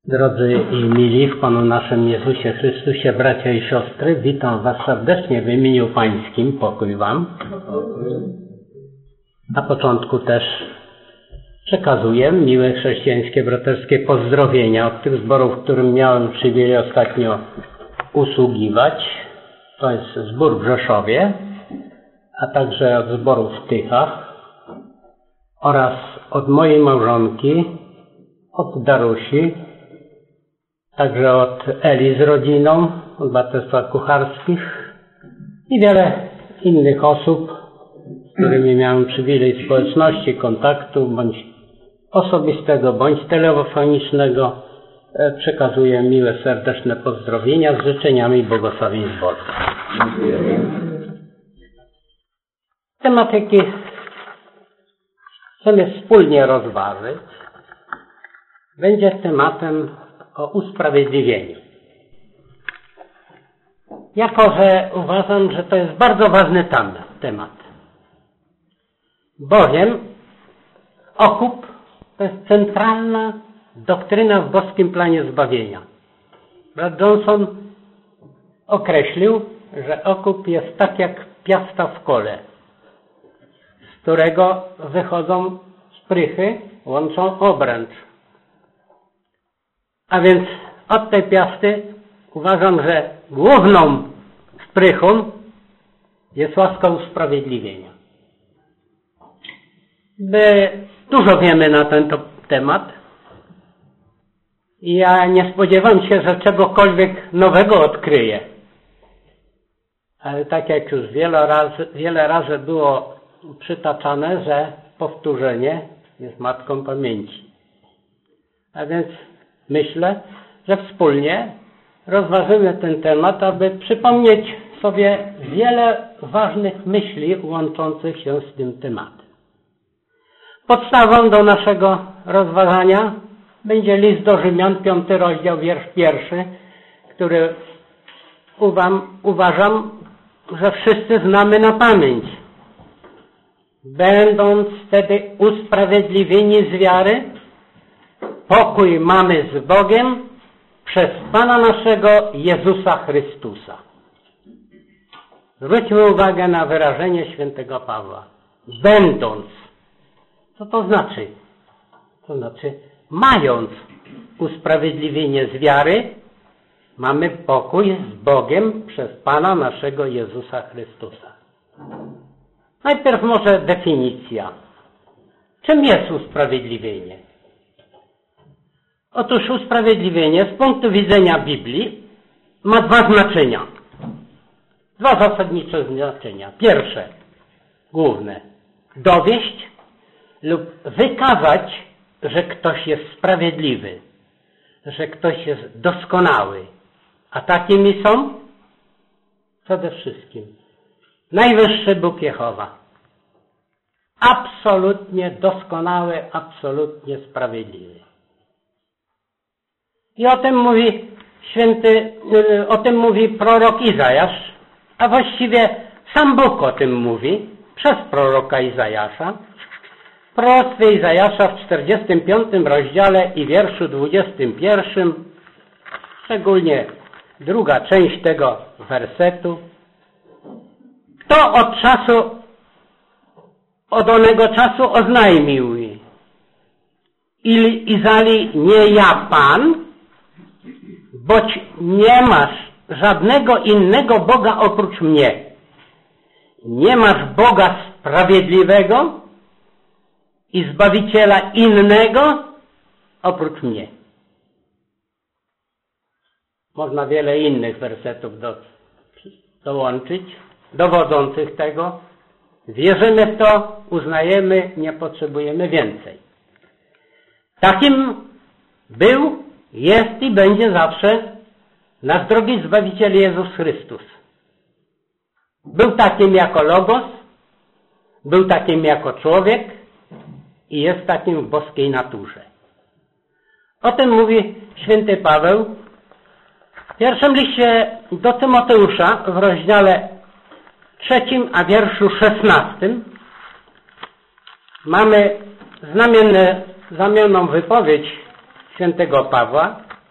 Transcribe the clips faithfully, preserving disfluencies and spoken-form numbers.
Drodzy i mili w Panu naszym Jezusie Chrystusie, bracia i siostry, witam Was serdecznie w imieniu Pańskim, pokój Wam. Na początku też przekazuję miłe chrześcijańskie, braterskie pozdrowienia od tych zborów, w którym miałem przywilej ostatnio usługiwać. To jest zbór w Rzeszowie, a także od zboru w Tychach oraz od mojej małżonki, od Darusi, także od Eli z rodziną, od Braterstwa Kucharskich i wiele innych osób, z którymi miałem przywilej społeczności, kontaktu, bądź osobistego, bądź telefonicznego. Przekazuję miłe, serdeczne pozdrowienia z życzeniami błogosławieństw Bożych. Temat, jaki chcemy wspólnie rozważyć, będzie tematem o usprawiedliwieniu. Jako że uważam, że to jest bardzo ważny temat. Bowiem okup to jest centralna doktryna w boskim planie zbawienia. Brat Johnson określił, że okup jest tak jak piasta w kole, z którego wychodzą szprychy, łączą obręcz. A więc od tej piasty uważam, że główną szprychą jest łaska usprawiedliwienia. My dużo wiemy na ten temat i ja nie spodziewam się, że czegokolwiek nowego odkryję. Ale tak jak już wiele razy, wiele razy było przytaczane, że powtórzenie jest matką pamięci. A więc myślę, że wspólnie rozważymy ten temat, aby przypomnieć sobie wiele ważnych myśli łączących się z tym tematem. Podstawą do naszego rozważania będzie list do Rzymian, piąty rozdział, wiersz pierwszy, który uwam, uważam, że wszyscy znamy na pamięć. Będąc wtedy usprawiedliwieni z wiary, pokój mamy z Bogiem przez Pana naszego Jezusa Chrystusa. Zwróćmy uwagę na wyrażenie świętego Pawła. Będąc. Co to znaczy? To znaczy, mając usprawiedliwienie z wiary, mamy pokój z Bogiem przez Pana naszego Jezusa Chrystusa. Najpierw może definicja. Czym jest usprawiedliwienie? Otóż usprawiedliwienie z punktu widzenia Biblii ma dwa znaczenia. Dwa zasadnicze znaczenia. Pierwsze, główne, dowieść lub wykazać, że ktoś jest sprawiedliwy, że ktoś jest doskonały. A takimi są przede wszystkim najwyższy Bóg Jehowa. Absolutnie doskonały, absolutnie sprawiedliwy. I o tym mówi święty, o tym mówi prorok Izajasz, a właściwie sam Bóg o tym mówi przez proroka Izajasza. W proroctwie Izajasza w czterdziestym piątym rozdziale i wierszu dwudziestym pierwszym, szczególnie druga część tego wersetu. Kto od czasu, od onego czasu oznajmił i Izali nie ja Pan, boć nie masz żadnego innego Boga oprócz mnie. Nie masz Boga sprawiedliwego i Zbawiciela innego oprócz mnie. Można wiele innych wersetów do, dołączyć, dowodzących tego. Wierzymy w to, uznajemy, nie potrzebujemy więcej. Takim był, jest i będzie zawsze nasz drogi Zbawiciel Jezus Chrystus. Był takim jako Logos, był takim jako człowiek i jest takim w boskiej naturze. O tym mówi święty Paweł w pierwszym liście do Tymoteusza w rozdziale trzecim, a wierszu szesnastym. Mamy znamienne, znamioną wypowiedź świętego Pawła,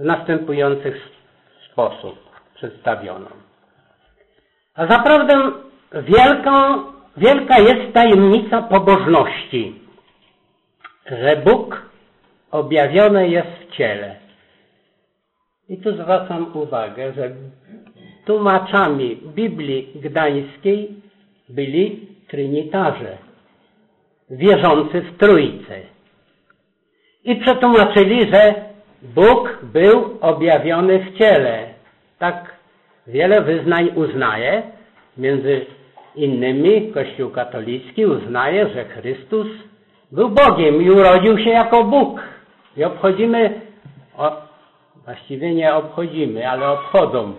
w następujący sposób przedstawioną. A zaprawdę wielką, wielka jest tajemnica pobożności, że Bóg objawiony jest w ciele. I tu zwracam uwagę, że tłumaczami Biblii Gdańskiej byli trinitarze, wierzący w Trójcę. I przetłumaczyli, że Bóg był objawiony w ciele. Tak wiele wyznań uznaje, między innymi Kościół katolicki uznaje, że Chrystus był Bogiem i urodził się jako Bóg. I obchodzimy, o, właściwie nie obchodzimy, ale obchodzą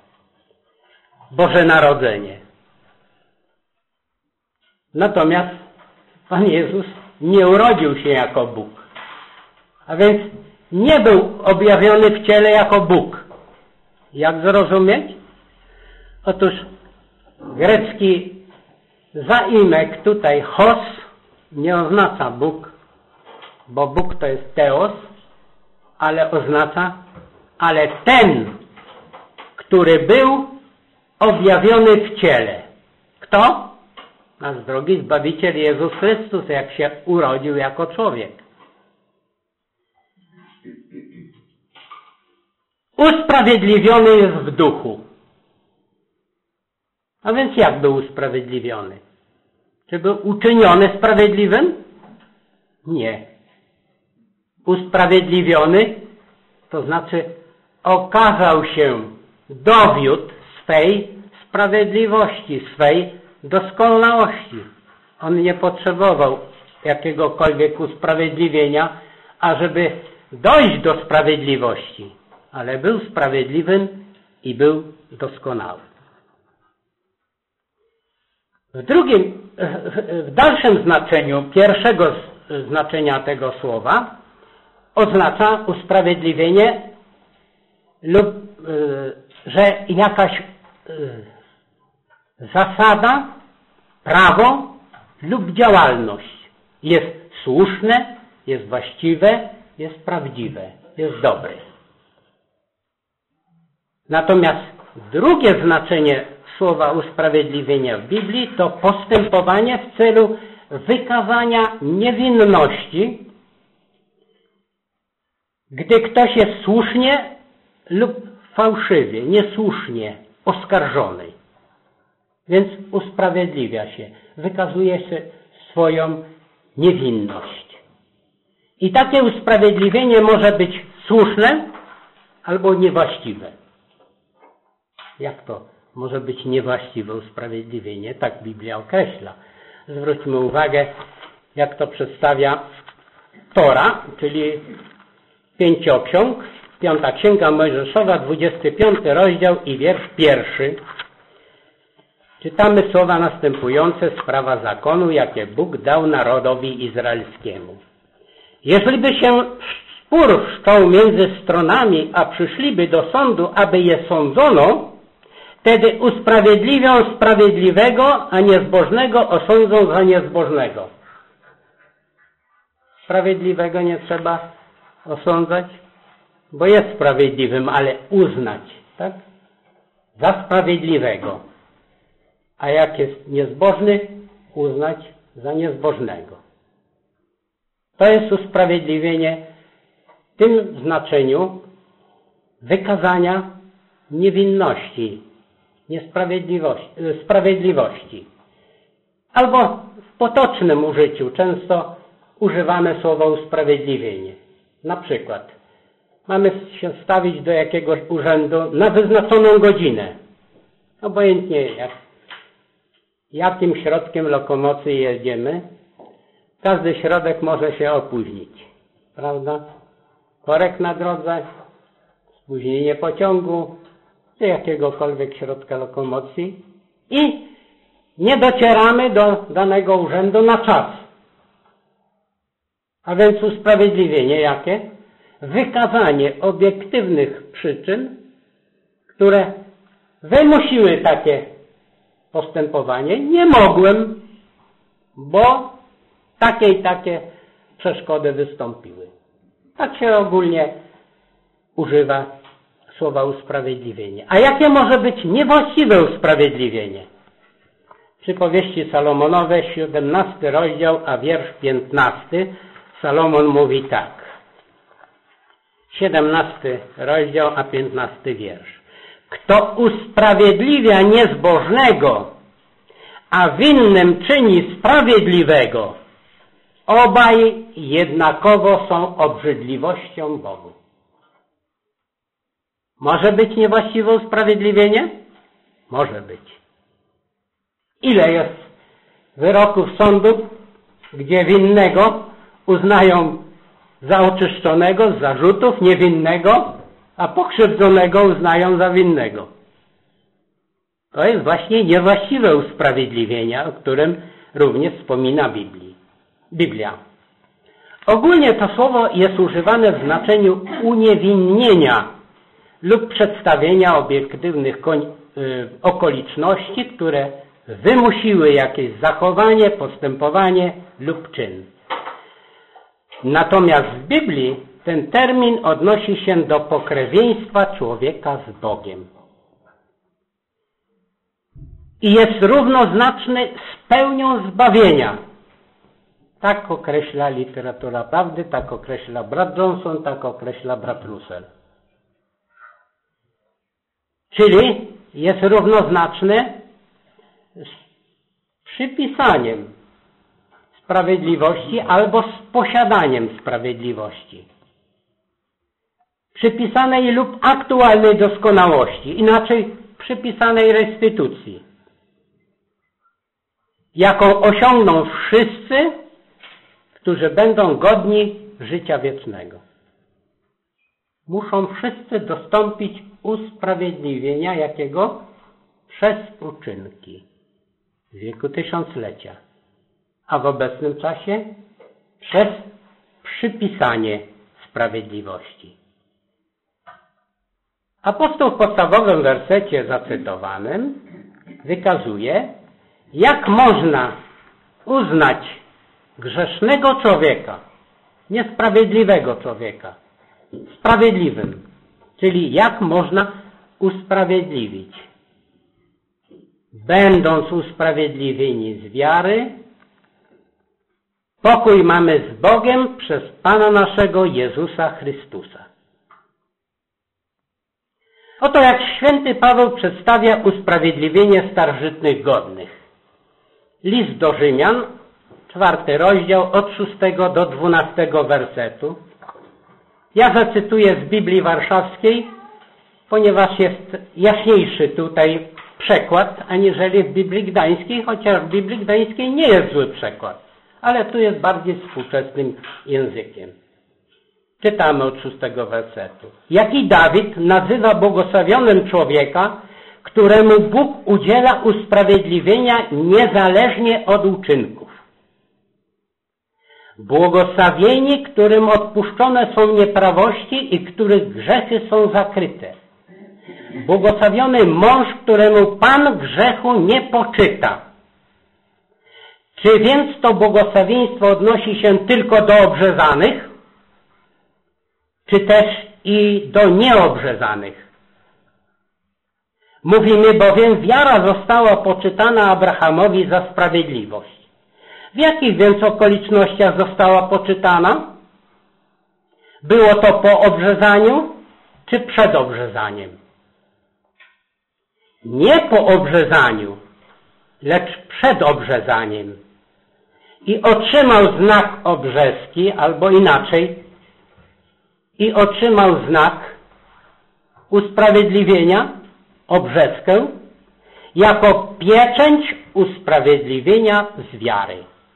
Boże Narodzenie. Natomiast Pan Jezus nie urodził się jako Bóg. A więc nie był objawiony w ciele jako Bóg. Jak zrozumieć? Otóż grecki zaimek tutaj hos nie oznacza Bóg, bo Bóg to jest teos, ale oznacza, ale ten, który był objawiony w ciele. Kto? Nasz drogi Zbawiciel Jezus Chrystus, jak się urodził jako człowiek. Usprawiedliwiony jest w duchu. A więc jak był usprawiedliwiony? Czy był uczyniony sprawiedliwym? Nie. Usprawiedliwiony to znaczy okazał się dowiód swej sprawiedliwości, swej doskonałości. On nie potrzebował jakiegokolwiek usprawiedliwienia, ażeby dojść do sprawiedliwości, ale był sprawiedliwym i był doskonały. W drugim, w dalszym znaczeniu pierwszego znaczenia tego słowa oznacza usprawiedliwienie lub, że jakaś zasada, prawo lub działalność jest słuszne, jest właściwe, jest prawdziwe, jest dobre. Natomiast drugie znaczenie słowa usprawiedliwienia w Biblii to postępowanie w celu wykazania niewinności, gdy ktoś jest słusznie lub fałszywie, niesłusznie oskarżony. Więc usprawiedliwia się, wykazuje się swoją niewinność. I takie usprawiedliwienie może być słuszne albo niewłaściwe. Jak to może być niewłaściwe usprawiedliwienie? Tak Biblia określa. Zwróćmy uwagę, jak to przedstawia Tora, czyli pięcioksiąg, piąta księga Mojżeszowa, dwudziesty piąty rozdział i wiersz pierwszy. Czytamy słowa następujące z prawa zakonu, jakie Bóg dał narodowi izraelskiemu. Jeżeli by się spór wszczął między stronami, a przyszliby do sądu, aby je sądzono, wtedy usprawiedliwią sprawiedliwego, a niezbożnego osądzą za niezbożnego. Sprawiedliwego nie trzeba osądzać, bo jest sprawiedliwym, ale uznać, tak? Za sprawiedliwego. A jak jest niezbożny, uznać za niezbożnego. To jest usprawiedliwienie w tym znaczeniu wykazania niewinności, niesprawiedliwości, sprawiedliwości. Albo w potocznym użyciu często używamy słowa usprawiedliwienie. Na przykład mamy się stawić do jakiegoś urzędu na wyznaczoną godzinę. Obojętnie jak, jakim środkiem lokomocji jedziemy, każdy środek może się opóźnić. Prawda? Korek na drodze, spóźnienie pociągu, czy jakiegokolwiek środka lokomocji i nie docieramy do danego urzędu na czas. A więc usprawiedliwienie jakie? Wykazanie obiektywnych przyczyn, które wymusiły takie postępowanie. Nie mogłem, bo takie i takie przeszkody wystąpiły. Tak się ogólnie używa słowa usprawiedliwienie. A jakie może być niewłaściwe usprawiedliwienie? Przypowieści Salomonowe, siedemnasty rozdział, a wiersz piętnasty. Salomon mówi tak. siedemnasty rozdział, a piętnasty wiersz. Kto usprawiedliwia niezbożnego, a winnym czyni sprawiedliwego, obaj jednakowo są obrzydliwością Bogu. Może być niewłaściwe usprawiedliwienie? Może być. Ile jest wyroków sądów, gdzie winnego uznają za oczyszczonego z zarzutów, niewinnego, a pokrzywdzonego uznają za winnego. To jest właśnie niewłaściwe usprawiedliwienie, o którym również wspomina Biblii. Biblia. Ogólnie to słowo jest używane w znaczeniu uniewinnienia lub przedstawienia obiektywnych okoliczności, które wymusiły jakieś zachowanie, postępowanie lub czyn. Natomiast w Biblii ten termin odnosi się do pokrewieństwa człowieka z Bogiem. I jest równoznaczny z pełnią zbawienia. Tak określa literatura prawdy, tak określa brat Johnson, tak określa brat Russell. Czyli jest równoznaczny z przypisaniem sprawiedliwości albo z posiadaniem sprawiedliwości. Przypisanej lub aktualnej doskonałości, inaczej przypisanej restytucji, jaką osiągną wszyscy, którzy będą godni życia wiecznego. Muszą wszyscy dostąpić usprawiedliwienia jakiego? Przez uczynki w wieku tysiąclecia, a w obecnym czasie przez przypisanie sprawiedliwości. Apostoł w podstawowym wersecie zacytowanym wykazuje, jak można uznać grzesznego człowieka, niesprawiedliwego człowieka, sprawiedliwym, czyli jak można usprawiedliwić. Będąc usprawiedliwieni z wiary, pokój mamy z Bogiem przez Pana naszego Jezusa Chrystusa. Oto jak święty Paweł przedstawia usprawiedliwienie starożytnych godnych. List do Rzymian, czwarty rozdział, od szóstego do dwunastego wersetu. Ja zacytuję z Biblii Warszawskiej, ponieważ jest jaśniejszy tutaj przekład, aniżeli w Biblii Gdańskiej, chociaż w Biblii Gdańskiej nie jest zły przekład, ale tu jest bardziej współczesnym językiem. Czytamy od szóstego wersetu. Jak i Dawid nazywa błogosławionym człowieka, któremu Bóg udziela usprawiedliwienia niezależnie od uczynków. Błogosławieni, którym odpuszczone są nieprawości i których grzechy są zakryte. Błogosławiony mąż, któremu Pan grzechu nie poczyta. Czy więc to błogosławieństwo odnosi się tylko do obrzezanych, czy też i do nieobrzezanych? Mówimy bowiem, wiara została poczytana Abrahamowi za sprawiedliwość. W jakich więc okolicznościach została poczytana? Było to po obrzezaniu, czy przed obrzezaniem? Nie po obrzezaniu, lecz przed obrzezaniem. I otrzymał znak obrzeski, albo inaczej, i otrzymał znak usprawiedliwienia, obrzeskę, jako pieczęć usprawiedliwienia z wiary,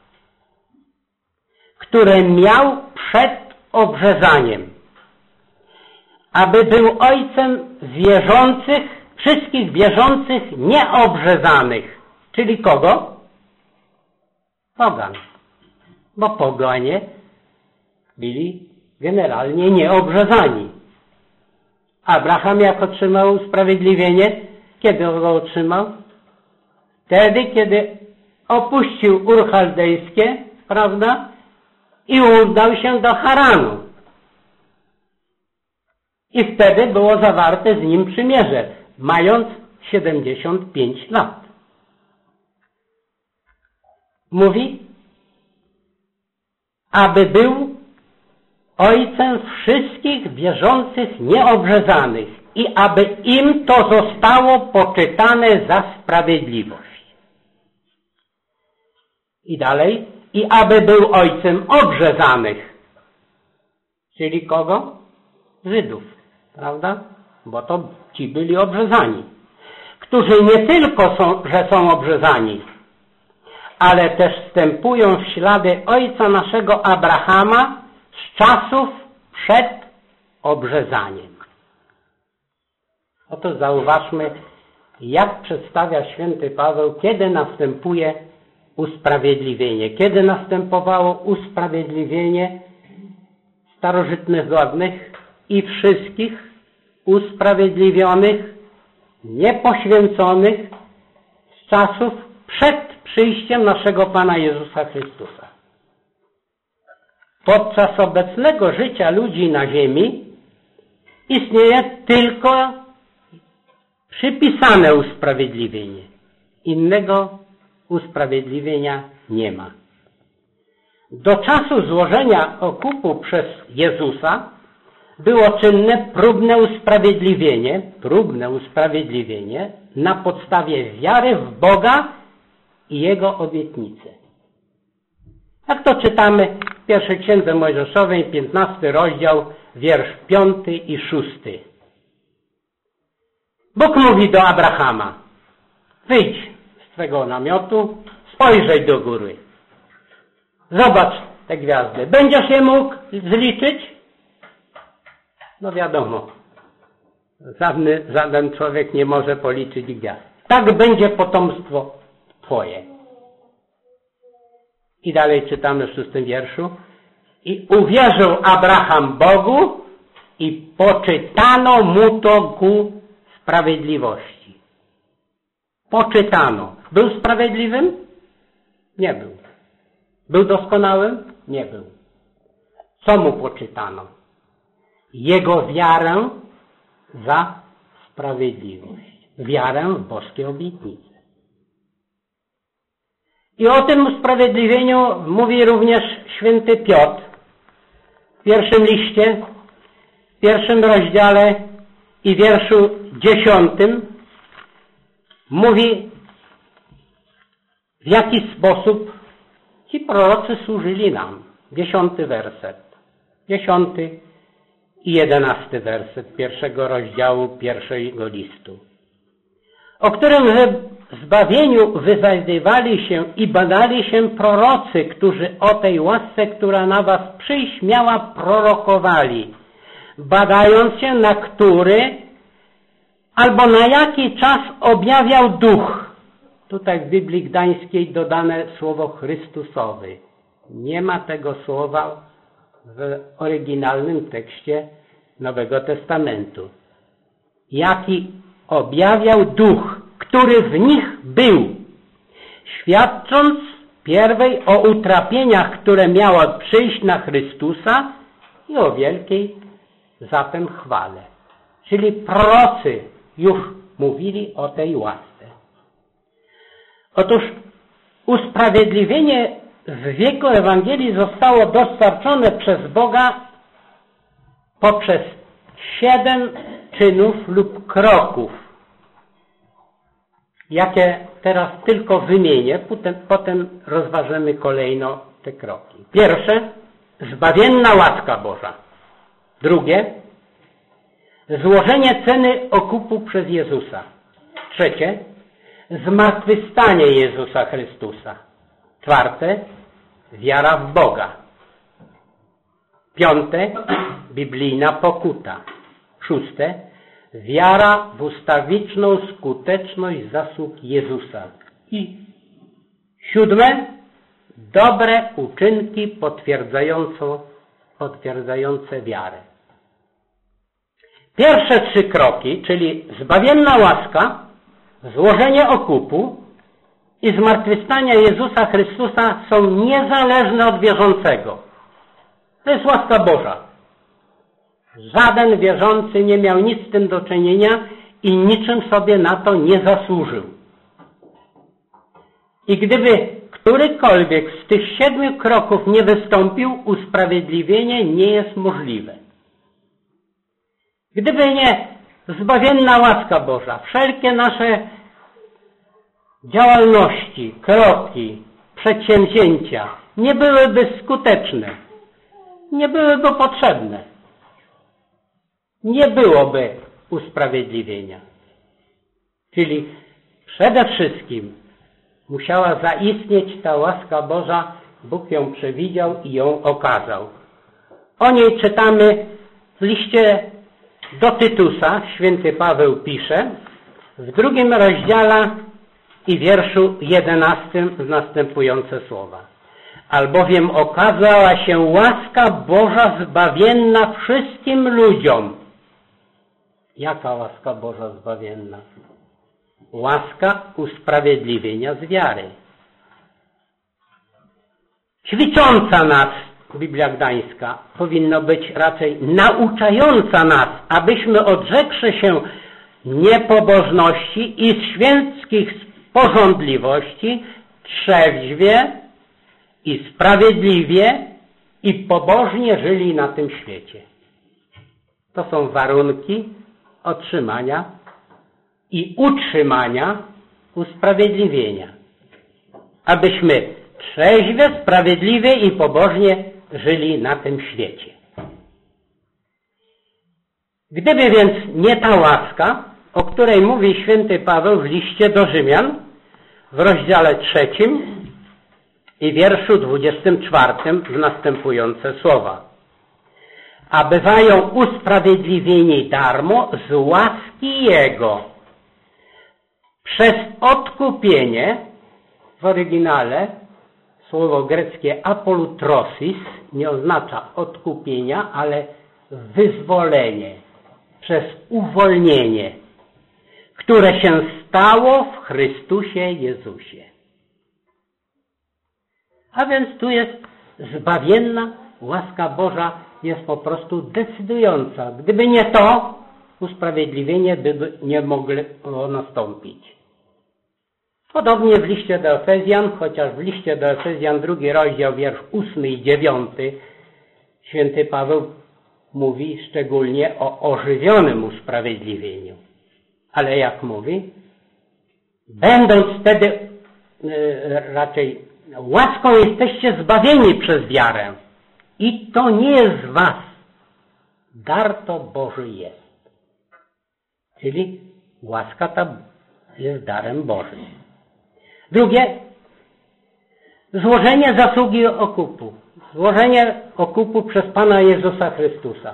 które miał przed obrzezaniem, aby był ojcem wierzących, wszystkich wierzących nieobrzezanych. Czyli kogo? Pogan. Bo poganie byli generalnie nieobrzezani. Abraham jak otrzymał usprawiedliwienie? Kiedy go otrzymał? Wtedy, kiedy opuścił Ur Chaldejskie, prawda? I udał się do Haranu. I wtedy było zawarte z nim przymierze, mając siedemdziesiąt pięć lat. Mówi, aby był ojcem wszystkich wierzących nieobrzezanych i aby im to zostało poczytane za sprawiedliwość. I dalej, i aby był ojcem obrzezanych. Czyli kogo? Żydów, prawda? Bo to ci byli obrzezani. Którzy nie tylko są, że są obrzezani, ale też wstępują w ślady ojca naszego Abrahama z czasów przed obrzezaniem. Oto zauważmy, jak przedstawia święty Paweł, kiedy następuje usprawiedliwienie. Kiedy następowało usprawiedliwienie starożytnych godnych i wszystkich usprawiedliwionych, niepoświęconych z czasów przed przyjściem naszego Pana Jezusa Chrystusa. Podczas obecnego życia ludzi na ziemi istnieje tylko przypisane usprawiedliwienie. Innego usprawiedliwienia nie ma. Do czasu złożenia okupu przez Jezusa było czynne próbne usprawiedliwienie, próbne usprawiedliwienie na podstawie wiary w Boga i Jego obietnice. Jak to czytamy w pierwszej Księdze Mojżeszowej, piętnasty rozdział, wiersz piąty i szósty. Bóg mówi do Abrahama, wyjdź z twego namiotu, spojrzyj do góry. Zobacz te gwiazdy. Będziesz je mógł zliczyć? No wiadomo, żadny, żaden człowiek nie może policzyć gwiazd. Tak będzie potomstwo twoje. I dalej czytamy w szóstym wierszu. I uwierzył Abraham Bogu i poczytano mu to ku sprawiedliwości. Poczytano. Był sprawiedliwym? Nie był. Był doskonałym? Nie był. Co mu poczytano? Jego wiarę za sprawiedliwość. Wiarę w boskie obietnice. I o tym usprawiedliwieniu mówi również święty Piotr w pierwszym liście, w pierwszym rozdziale i wierszu dziesiątym. Mówi, w jaki sposób ci prorocy służyli nam. Dziesiąty werset. Dziesiąty i jedenasty werset pierwszego rozdziału pierwszego listu. O którym zbawieniu wyzywali się i badali się prorocy, którzy o tej łasce, która na was przyjść miała, prorokowali, badając się, na który albo na jaki czas objawiał Duch. Tutaj w Biblii Gdańskiej dodane słowo Chrystusowy. Nie ma tego słowa w oryginalnym tekście Nowego Testamentu. Jaki objawiał Duch, który w nich był, świadcząc pierwej o utrapieniach, które miało przyjść na Chrystusa i o wielkiej zatem chwale. Czyli prorocy już mówili o tej łasce. Otóż usprawiedliwienie w wieku Ewangelii zostało dostarczone przez Boga poprzez siedem czynów lub kroków, jakie teraz tylko wymienię, potem, potem rozważymy kolejno te kroki. Pierwsze, zbawienna łaska Boża. Drugie, złożenie ceny okupu przez Jezusa. Trzecie, zmartwychwstanie Jezusa Chrystusa. Czwarte, wiara w Boga. Piąte, biblijna pokuta. Szóste, wiara w ustawiczną skuteczność zasług Jezusa. I siódme, dobre uczynki potwierdzające, potwierdzające wiarę. Pierwsze trzy kroki, czyli zbawienna łaska, złożenie okupu i zmartwychwstanie Jezusa Chrystusa są niezależne od wierzącego. To jest łaska Boża. Żaden wierzący nie miał nic z tym do czynienia i niczym sobie na to nie zasłużył. I gdyby którykolwiek z tych siedmiu kroków nie wystąpił, usprawiedliwienie nie jest możliwe. Gdyby nie zbawienna łaska Boża, wszelkie nasze działalności, kroki, przedsięwzięcia nie byłyby skuteczne, nie byłyby potrzebne. Nie byłoby usprawiedliwienia. Czyli przede wszystkim musiała zaistnieć ta łaska Boża, Bóg ją przewidział i ją okazał. O niej czytamy w liście do Tytusa, święty Paweł pisze, w drugim rozdziale i wierszu jedenastym następujące słowa. Albowiem okazała się łaska Boża zbawienna wszystkim ludziom. Jaka łaska Boża zbawienna? Łaska usprawiedliwienia z wiary. Ćwicząca nas, Biblia Gdańska, powinno być raczej nauczająca nas, abyśmy odrzekszy się niepobożności i święckich pożądliwości, trzeźwie i sprawiedliwie i pobożnie żyli na tym świecie. To są warunki otrzymania i utrzymania usprawiedliwienia. Abyśmy trzeźwie, sprawiedliwie i pobożnie żyli na tym świecie. Gdyby więc nie ta łaska, o której mówi święty Paweł w liście do Rzymian w rozdziale trzecim i wierszu dwudziestym czwartym w następujące słowa. A bywają usprawiedliwieni darmo z łaski Jego przez odkupienie, w oryginale słowo greckie apolutrosis nie oznacza odkupienia, ale wyzwolenie, przez uwolnienie, które się stało w Chrystusie Jezusie. A więc tu jest zbawienna łaska Boża, jest po prostu decydująca. Gdyby nie to, usprawiedliwienie by nie mogło nastąpić. Podobnie w liście do Efezjan, chociaż w liście do Efezjan drugi rozdział, wiersz ósmy i dziewiąty, święty Paweł mówi szczególnie o ożywionym usprawiedliwieniu. Ale jak mówi? Będąc wtedy yy, raczej łaską jesteście zbawieni przez wiarę. I to nie jest z was. Dar to Boży jest. Czyli łaska ta jest darem Bożym. Drugie, złożenie zasługi okupu. Złożenie okupu przez Pana Jezusa Chrystusa.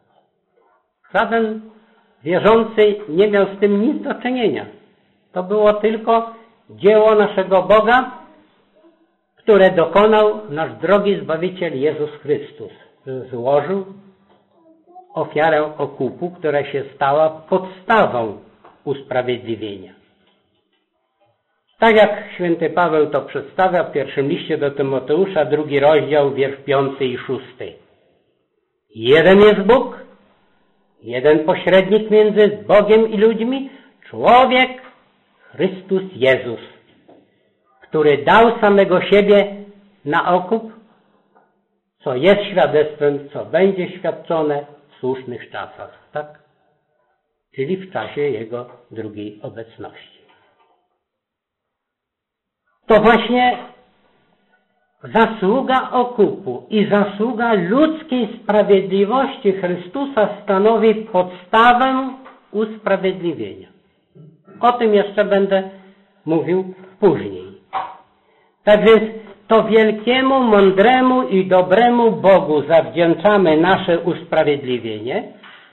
Żaden wierzący nie miał z tym nic do czynienia. To było tylko dzieło naszego Boga, które dokonał nasz drogi Zbawiciel Jezus Chrystus. Złożył ofiarę okupu, która się stała podstawą usprawiedliwienia. Tak jak święty Paweł to przedstawia w pierwszym liście do Tymoteusza, drugi rozdział, wiersz piąty i szósty. Jeden jest Bóg, jeden pośrednik między Bogiem i ludźmi, człowiek Chrystus Jezus, który dał samego siebie na okup, co jest świadectwem, co będzie świadczone w słusznych czasach, tak? Czyli w czasie Jego drugiej obecności. To właśnie zasługa okupu i zasługa ludzkiej sprawiedliwości Chrystusa stanowi podstawę usprawiedliwienia. O tym jeszcze będę mówił później. Tak więc to wielkiemu, mądremu i dobremu Bogu zawdzięczamy nasze usprawiedliwienie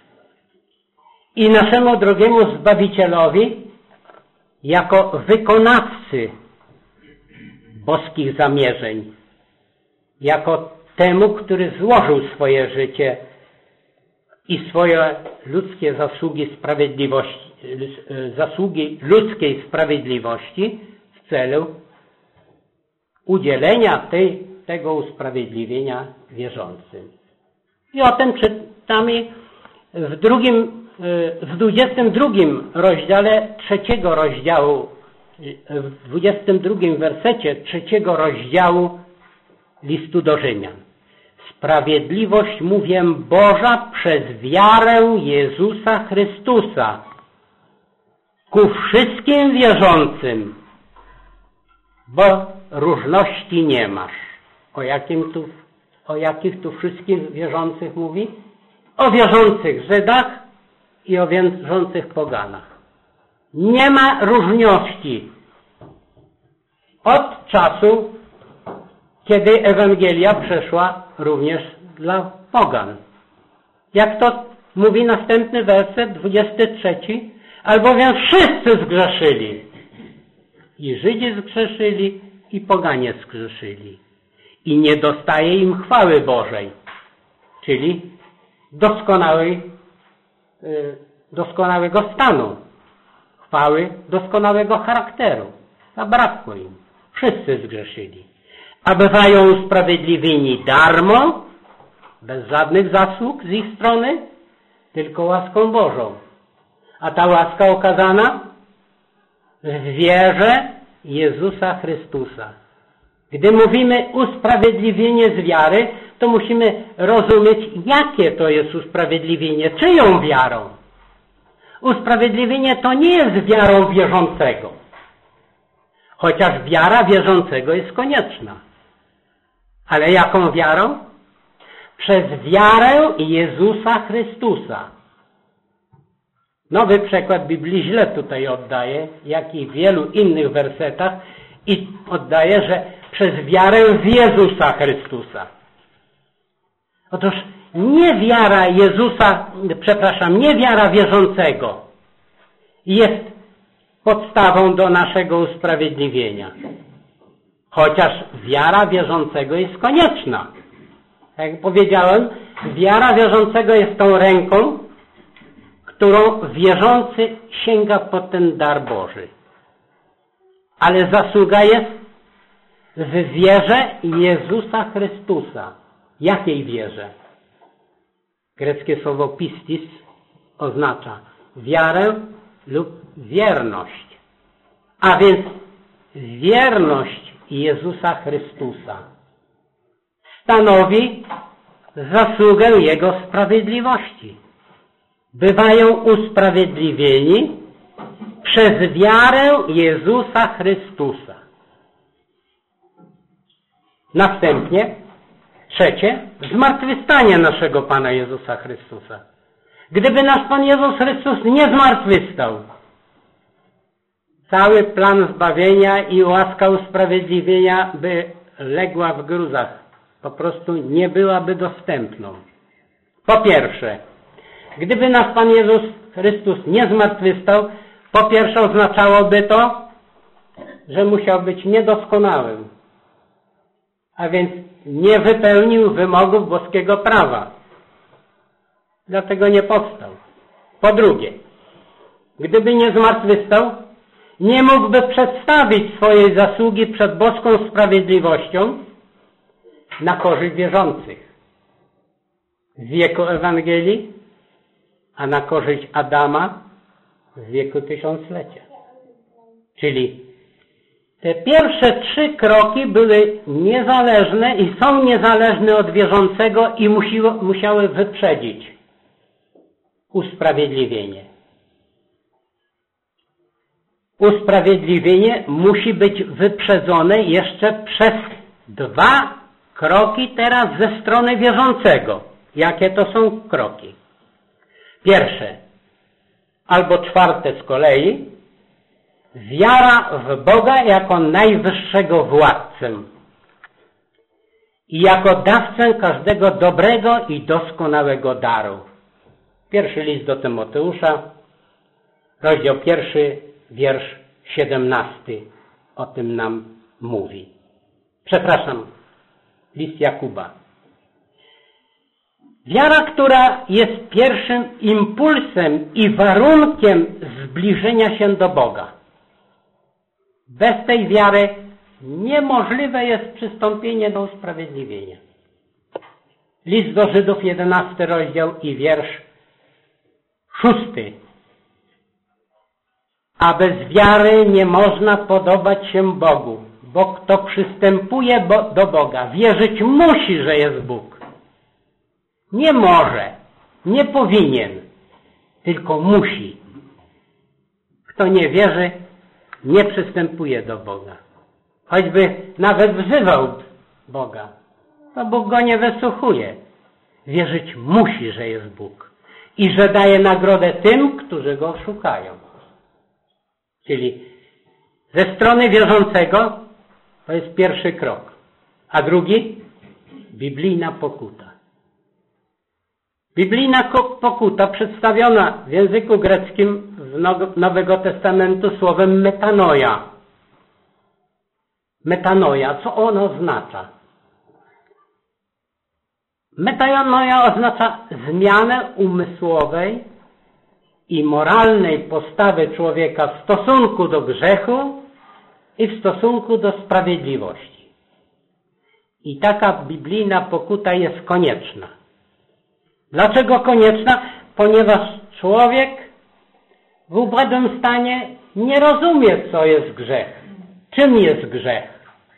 i naszemu drogiemu Zbawicielowi jako wykonawcy boskich zamierzeń, jako temu, który złożył swoje życie i swoje ludzkie zasługi sprawiedliwości, zasługi ludzkiej sprawiedliwości w celu udzielenia tej, tego usprawiedliwienia wierzącym. I o tym czytamy w drugim, w dwudziestym drugim rozdziale trzeciego rozdziału, w dwudziestym drugim wersecie trzeciego rozdziału listu do Rzymian. Sprawiedliwość, mówię, Boża przez wiarę Jezusa Chrystusa ku wszystkim wierzącym, bo różności nie masz. O jakim tu, o jakich tu wszystkich wierzących mówi? O wierzących Żydach i o wierzących poganach. Nie ma różności od czasu, kiedy Ewangelia przeszła również dla pogan. Jak to mówi następny werset, dwudziesty trzeci, albowiem wszyscy zgrzeszyli. I Żydzi zgrzeszyli, i poganie zgrzeszyli. I nie dostaje im chwały Bożej, czyli doskonałej, doskonałego stanu, chwały doskonałego charakteru. Zabrakło im. Wszyscy zgrzeszyli. A bywają usprawiedliwieni darmo, bez żadnych zasług z ich strony, tylko łaską Bożą. A ta łaska okazana w wierze Jezusa Chrystusa. Gdy mówimy usprawiedliwienie z wiary, to musimy rozumieć, jakie to jest usprawiedliwienie, czyją wiarą. Usprawiedliwienie to nie jest wiarą wierzącego, chociaż wiara wierzącego jest konieczna. Ale jaką wiarą? Przez wiarę Jezusa Chrystusa. Nowy przekład Biblii źle tutaj oddaje, jak i w wielu innych wersetach, i oddaje, że przez wiarę w Jezusa Chrystusa. Otóż nie wiara Jezusa, przepraszam, nie wiara wierzącego jest podstawą do naszego usprawiedliwienia. Chociaż wiara wierzącego jest konieczna. Jak powiedziałem, wiara wierzącego jest tą ręką, którą wierzący sięga po ten dar Boży. Ale zasługa jest w wierze Jezusa Chrystusa. Jakiej wierze? Greckie słowo pistis oznacza wiarę lub wierność. A więc wierność Jezusa Chrystusa stanowi zasługę Jego sprawiedliwości. Bywają usprawiedliwieni przez wiarę Jezusa Chrystusa. Następnie, trzecie, zmartwychwstanie naszego Pana Jezusa Chrystusa. Gdyby nasz Pan Jezus Chrystus nie zmartwychwstał, cały plan zbawienia i łaska usprawiedliwienia by legła w gruzach. Po prostu nie byłaby dostępną. Po pierwsze, gdyby nasz Pan Jezus Chrystus nie zmartwychwstał, po pierwsze oznaczałoby to, że musiał być niedoskonałym, a więc nie wypełnił wymogów boskiego prawa. Dlatego nie powstał. Po drugie, gdyby nie zmartwychwstał, nie mógłby przedstawić swojej zasługi przed boską sprawiedliwością na korzyść wierzących w wieku Ewangelii, a na korzyść Adama w wieku tysiąclecia. Czyli te pierwsze trzy kroki były niezależne i są niezależne od wierzącego i musiło, musiały wyprzedzić usprawiedliwienie. Usprawiedliwienie musi być wyprzedzone jeszcze przez dwa kroki teraz ze strony wierzącego. Jakie to są kroki? Pierwsze, albo czwarte z kolei, wiara w Boga jako najwyższego władcę i jako dawcę każdego dobrego i doskonałego daru. Pierwszy list do Tymoteusza, rozdział pierwszy, wiersz siedemnasty o tym nam mówi. Przepraszam, list Jakuba. Wiara, która jest pierwszym impulsem i warunkiem zbliżenia się do Boga. Bez tej wiary niemożliwe jest przystąpienie do usprawiedliwienia. List do Żydów, jedenasty rozdział i wiersz Szósty. A bez wiary nie można podobać się Bogu, bo kto przystępuje bo, do Boga, wierzyć musi, że jest Bóg. Nie może, nie powinien, tylko musi. Kto nie wierzy, nie przystępuje do Boga. Choćby nawet wzywał Boga, to Bóg go nie wysłuchuje. Wierzyć musi, że jest Bóg i że daje nagrodę tym, którzy go szukają. Czyli ze strony wierzącego to jest pierwszy krok. A drugi? Biblijna pokuta. Biblijna pokuta przedstawiona w języku greckim z Nowego Testamentu słowem metanoja. Metanoja, co ono oznacza? Metanoja oznacza zmianę umysłowej i moralnej postawy człowieka w stosunku do grzechu i w stosunku do sprawiedliwości. I taka biblijna pokuta jest konieczna. Dlaczego konieczna? Ponieważ człowiek w upadłym stanie nie rozumie, co jest grzech. Czym jest grzech?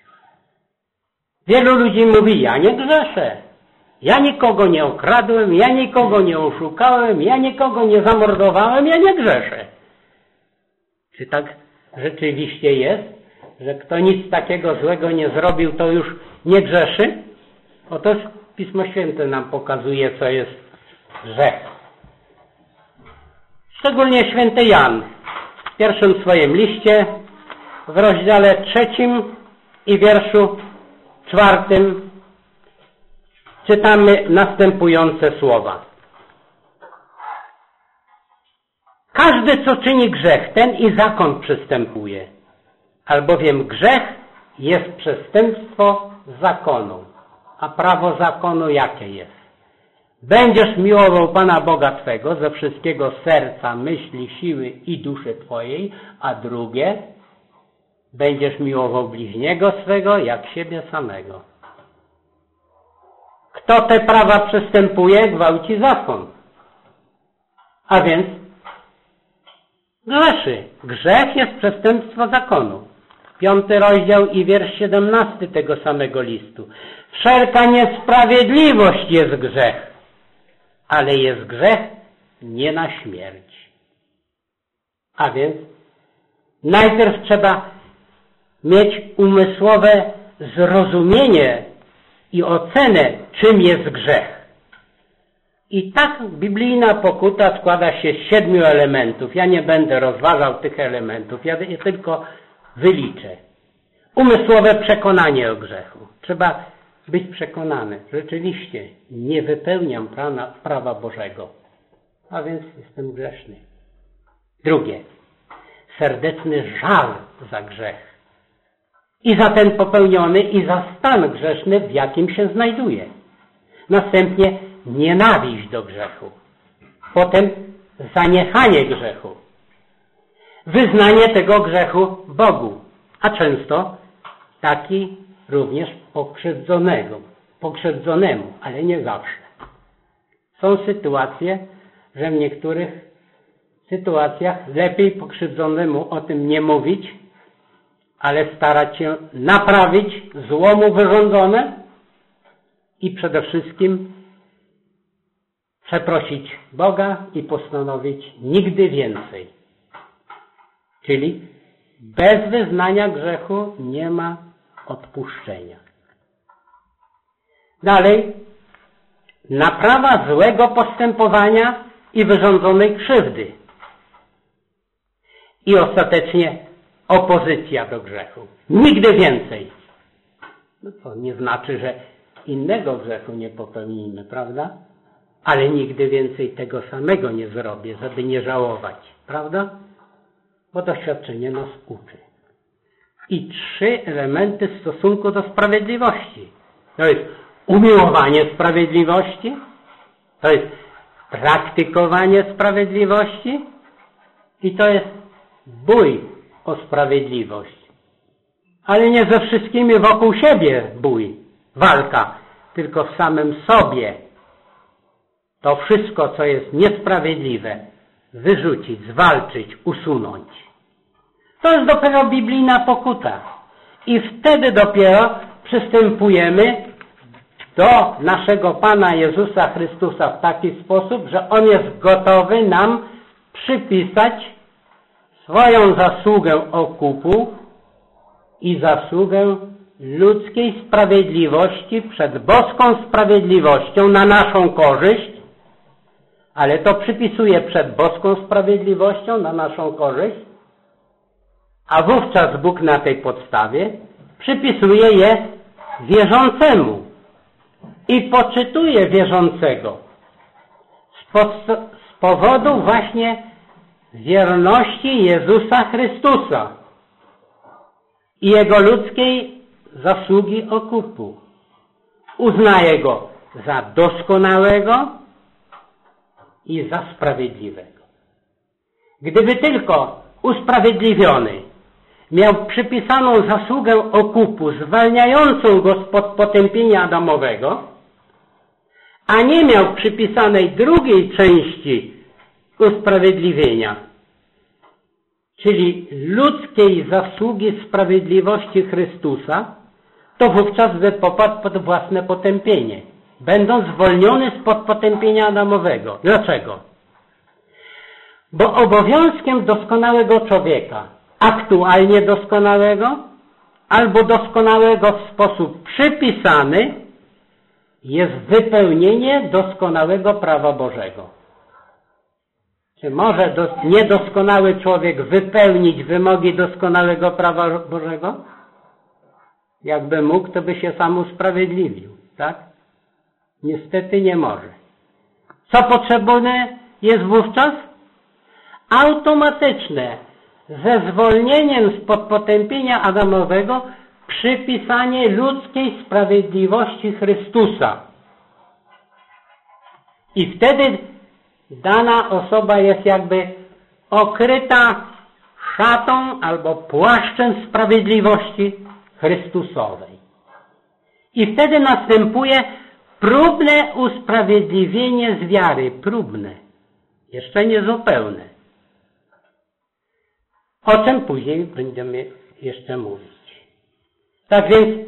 Wielu ludzi mówi, ja nie grzeszę. Ja nikogo nie okradłem, ja nikogo nie oszukałem, ja nikogo nie zamordowałem, ja nie grzeszę. Czy tak rzeczywiście jest, że kto nic takiego złego nie zrobił, to już nie grzeszy? Oto Pismo Święte nam pokazuje, co jest grzech. Szczególnie święty Jan w pierwszym swoim liście, w rozdziale trzecim i wierszu czwartym czytamy następujące słowa. Każdy, co czyni grzech, ten i zakon przystępuje, albowiem grzech jest przestępstwo zakonu. A prawo zakonu jakie jest? Będziesz miłował Pana Boga Twego ze wszystkiego serca, myśli, siły i duszy Twojej, a drugie, będziesz miłował bliźniego swego jak siebie samego. Kto te prawa przestępuje, gwałci zakon. A więc grzeszy. Grzech jest przestępstwo zakonu. Piąty rozdział i wiersz siedemnasty tego samego listu. Wszelka niesprawiedliwość jest grzech, ale jest grzech nie na śmierć. A więc najpierw trzeba mieć umysłowe zrozumienie i ocenę, czym jest grzech. I tak biblijna pokuta składa się z siedmiu elementów. Ja nie będę rozważał tych elementów, ja je tylko wyliczę. Umysłowe przekonanie o grzechu. Trzeba być przekonany, rzeczywiście nie wypełniam prawa, prawa Bożego, a więc jestem grzeszny. Drugie, serdeczny żal za grzech. I za ten popełniony, i za stan grzeszny, w jakim się znajduje. Następnie nienawiść do grzechu. Potem zaniechanie grzechu. Wyznanie tego grzechu Bogu. A często taki również pokrzywdzonego, pokrzywdzonemu, ale nie zawsze. Są sytuacje, że w niektórych sytuacjach lepiej pokrzywdzonemu o tym nie mówić, ale starać się naprawić zło mu wyrządzone i przede wszystkim przeprosić Boga i postanowić nigdy więcej. Czyli bez wyznania grzechu nie ma odpuszczenia. Dalej, naprawa złego postępowania i wyrządzonej krzywdy. I ostatecznie opozycja do grzechu. Nigdy więcej. No to nie znaczy, że innego grzechu nie popełnimy, prawda? Ale nigdy więcej tego samego nie zrobię, żeby nie żałować, prawda? Bo doświadczenie nas uczy. I trzy elementy w stosunku do sprawiedliwości. To jest umiłowanie sprawiedliwości, to jest praktykowanie sprawiedliwości i to jest bój o sprawiedliwość. Ale nie ze wszystkimi wokół siebie bój, walka, tylko w samym sobie. To wszystko, co jest niesprawiedliwe, wyrzucić, zwalczyć, usunąć. To jest dopiero biblijna pokuta. I wtedy dopiero przystępujemy do naszego Pana Jezusa Chrystusa w taki sposób, że On jest gotowy nam przypisać swoją zasługę okupu i zasługę ludzkiej sprawiedliwości przed boską sprawiedliwością na naszą korzyść, ale to przypisuje przed boską sprawiedliwością na naszą korzyść, a wówczas Bóg na tej podstawie przypisuje je wierzącemu i poczytuje wierzącego z, pod, z powodu właśnie wierności Jezusa Chrystusa i Jego ludzkiej zasługi okupu. Uznaje Go za doskonałego i za sprawiedliwego. Gdyby tylko usprawiedliwiony miał przypisaną zasługę okupu zwalniającą go spod potępienia Adamowego, a nie miał przypisanej drugiej części usprawiedliwienia, czyli ludzkiej zasługi sprawiedliwości Chrystusa, to wówczas by popadł pod własne potępienie, będąc zwolniony spod potępienia Adamowego. Dlaczego? Bo obowiązkiem doskonałego człowieka, aktualnie doskonałego, albo doskonałego w sposób przypisany, jest wypełnienie doskonałego prawa Bożego. Czy może dos- niedoskonały człowiek wypełnić wymogi doskonałego prawa Bożego? Jakby mógł, to by się sam usprawiedliwił, tak? Niestety nie może. Co potrzebne jest wówczas? Automatyczne, ze zwolnieniem spod potępienia Adamowego, przypisanie ludzkiej sprawiedliwości Chrystusa. I wtedy dana osoba jest jakby okryta szatą albo płaszczem sprawiedliwości Chrystusowej. I wtedy następuje próbne usprawiedliwienie z wiary. Próbne. Jeszcze nie zupełne. O czym później będziemy jeszcze mówić. Tak więc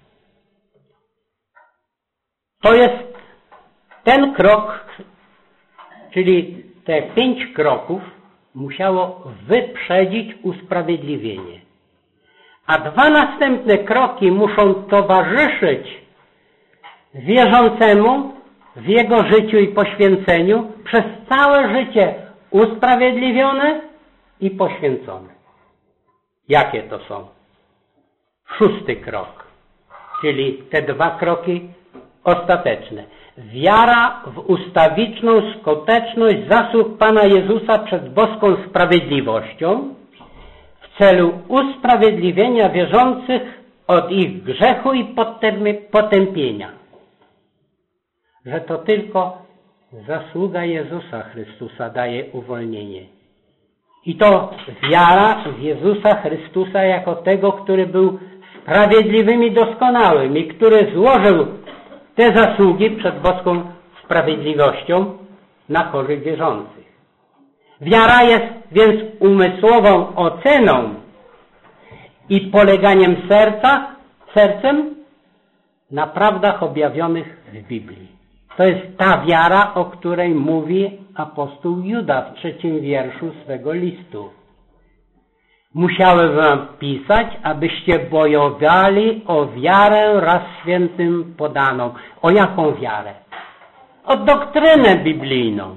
to jest ten krok, czyli te pięć kroków musiało wyprzedzić usprawiedliwienie. A dwa następne kroki muszą towarzyszyć wierzącemu w jego życiu i poświęceniu przez całe życie usprawiedliwione i poświęcone. Jakie to są? Szósty krok, czyli te dwa kroki ostateczne. Wiara w ustawiczną skuteczność zasług Pana Jezusa przed boską sprawiedliwością w celu usprawiedliwienia wierzących od ich grzechu i potępienia. Że to tylko zasługa Jezusa Chrystusa daje uwolnienie. I to wiara w Jezusa Chrystusa jako tego, który był sprawiedliwym i doskonałym i który złożył te zasługi przed boską sprawiedliwością na korzyść wierzących. Wiara jest więc umysłową oceną i poleganiem serca, sercem na prawdach objawionych w Biblii. To jest ta wiara, o której mówi apostoł Juda w trzecim wierszu swego listu. Musiałem wam pisać, abyście bojowali o wiarę raz świętym podaną. O jaką wiarę? O doktrynę biblijną.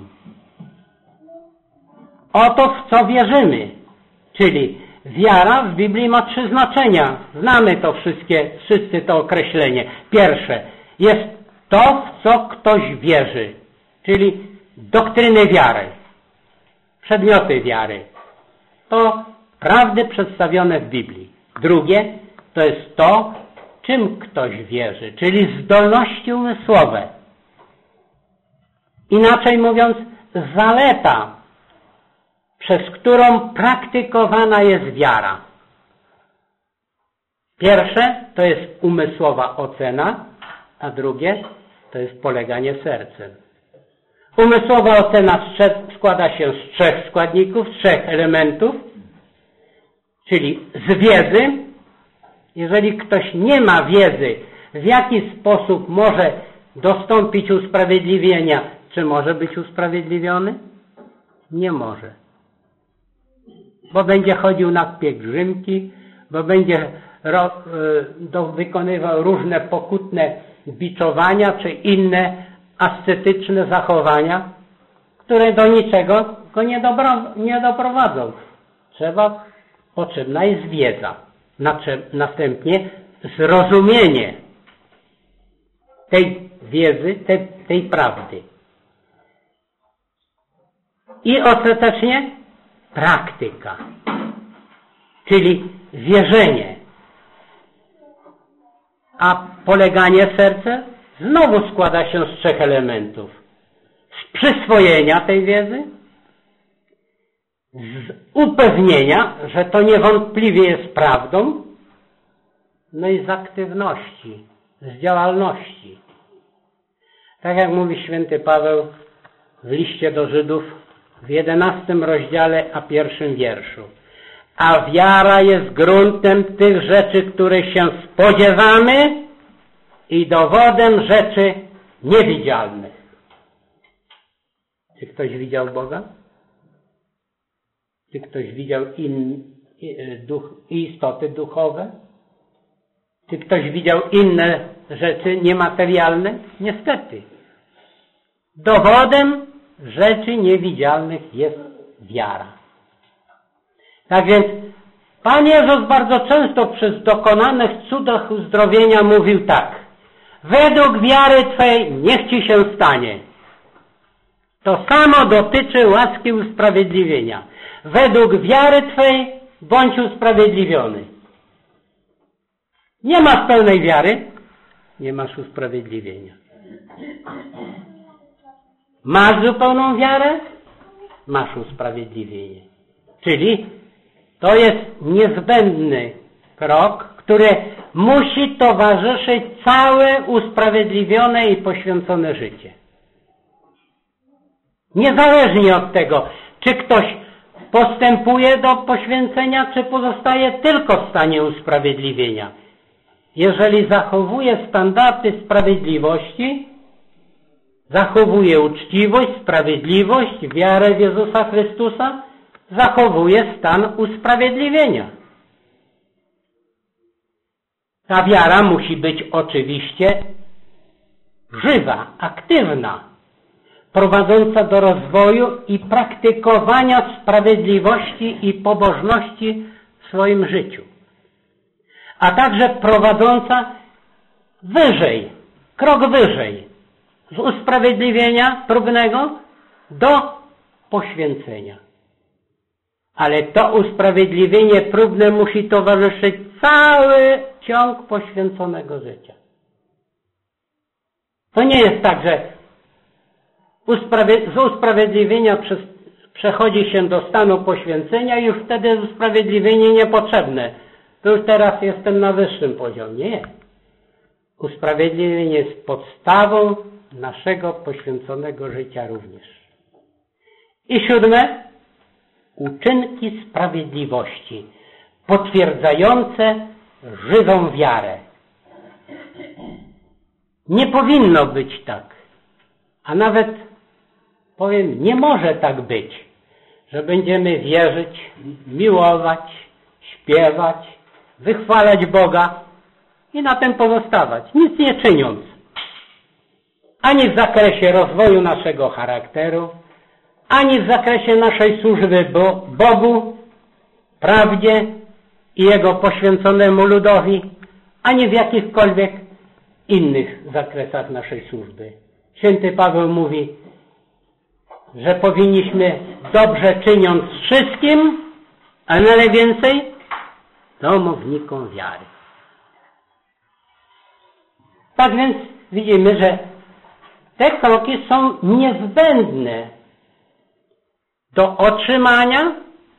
O to, w co wierzymy. Czyli wiara w Biblii ma trzy znaczenia. Znamy to wszystkie, wszyscy to określenie. Pierwsze jest to, w co ktoś wierzy. Czyli doktryny wiary. Przedmioty wiary. To prawdy przedstawione w Biblii. Drugie to jest to, czym ktoś wierzy, czyli zdolności umysłowe. Inaczej mówiąc, zaleta, przez którą praktykowana jest wiara. Pierwsze to jest umysłowa ocena, a drugie to jest poleganie sercem. Umysłowa ocena składa się z trzech składników, z trzech elementów, czyli z wiedzy. Jeżeli ktoś nie ma wiedzy, w jaki sposób może dostąpić usprawiedliwienia, czy może być usprawiedliwiony? Nie może. Bo będzie chodził na pielgrzymki, bo będzie ro, do, wykonywał różne pokutne biczowania, czy inne ascetyczne zachowania, które do niczego go nie, dobro, nie doprowadzą. Trzeba, potrzebna jest wiedza. Następnie zrozumienie tej wiedzy, tej, tej prawdy. I ostatecznie praktyka, czyli wierzenie. A poleganie w serce znowu składa się z trzech elementów. Z przyswojenia tej wiedzy, z upewnienia, że to niewątpliwie jest prawdą, no i z aktywności, z działalności. Tak jak mówi święty Paweł w liście do Żydów w jedenastym rozdziale, a pierwszym wierszu. A wiara jest gruntem tych rzeczy, których się spodziewamy i dowodem rzeczy niewidzialnych. Czy ktoś widział Boga? Czy ktoś widział in, duch, istoty duchowe? Czy ktoś widział inne rzeczy niematerialne? Niestety. Dowodem rzeczy niewidzialnych jest wiara. Tak więc Pan Jezus bardzo często przez dokonanych cudach uzdrowienia mówił tak: według wiary Twej niech Ci się stanie. To samo dotyczy łaski usprawiedliwienia. Według wiary Twej bądź usprawiedliwiony. Nie masz pełnej wiary, nie masz usprawiedliwienia. Masz zupełną wiarę, masz usprawiedliwienie. Czyli to jest niezbędny krok, który musi towarzyszyć całe usprawiedliwione i poświęcone życie. Niezależnie od tego, czy ktoś postępuje do poświęcenia, czy pozostaje tylko w stanie usprawiedliwienia. Jeżeli zachowuje standardy sprawiedliwości, zachowuje uczciwość, sprawiedliwość, wiarę w Jezusa Chrystusa, zachowuje stan usprawiedliwienia. Ta wiara musi być oczywiście żywa, aktywna, prowadząca do rozwoju i praktykowania sprawiedliwości i pobożności w swoim życiu, a także prowadząca wyżej, krok wyżej, z usprawiedliwienia próbnego do poświęcenia. Ale to usprawiedliwienie próbne musi towarzyszyć cały ciąg poświęconego życia. To nie jest tak, że z usprawiedliwienia przez, przechodzi się do stanu poświęcenia i już wtedy usprawiedliwienie niepotrzebne. To już teraz jestem na wyższym poziomie. Nie. Usprawiedliwienie jest podstawą naszego poświęconego życia również. I siódme, uczynki sprawiedliwości, potwierdzające żywą wiarę. Nie powinno być tak, a nawet powiem, nie może tak być, że będziemy wierzyć, miłować, śpiewać, wychwalać Boga i na tym pozostawać, nic nie czyniąc. Ani w zakresie rozwoju naszego charakteru, ani w zakresie naszej służby Bogu, prawdzie i Jego poświęconemu ludowi, ani w jakichkolwiek innych zakresach naszej służby. Święty Paweł mówi, że powinniśmy dobrze czyniąc wszystkim, a najwięcej domownikom wiary. Tak więc widzimy, że te kroki są niezbędne do otrzymania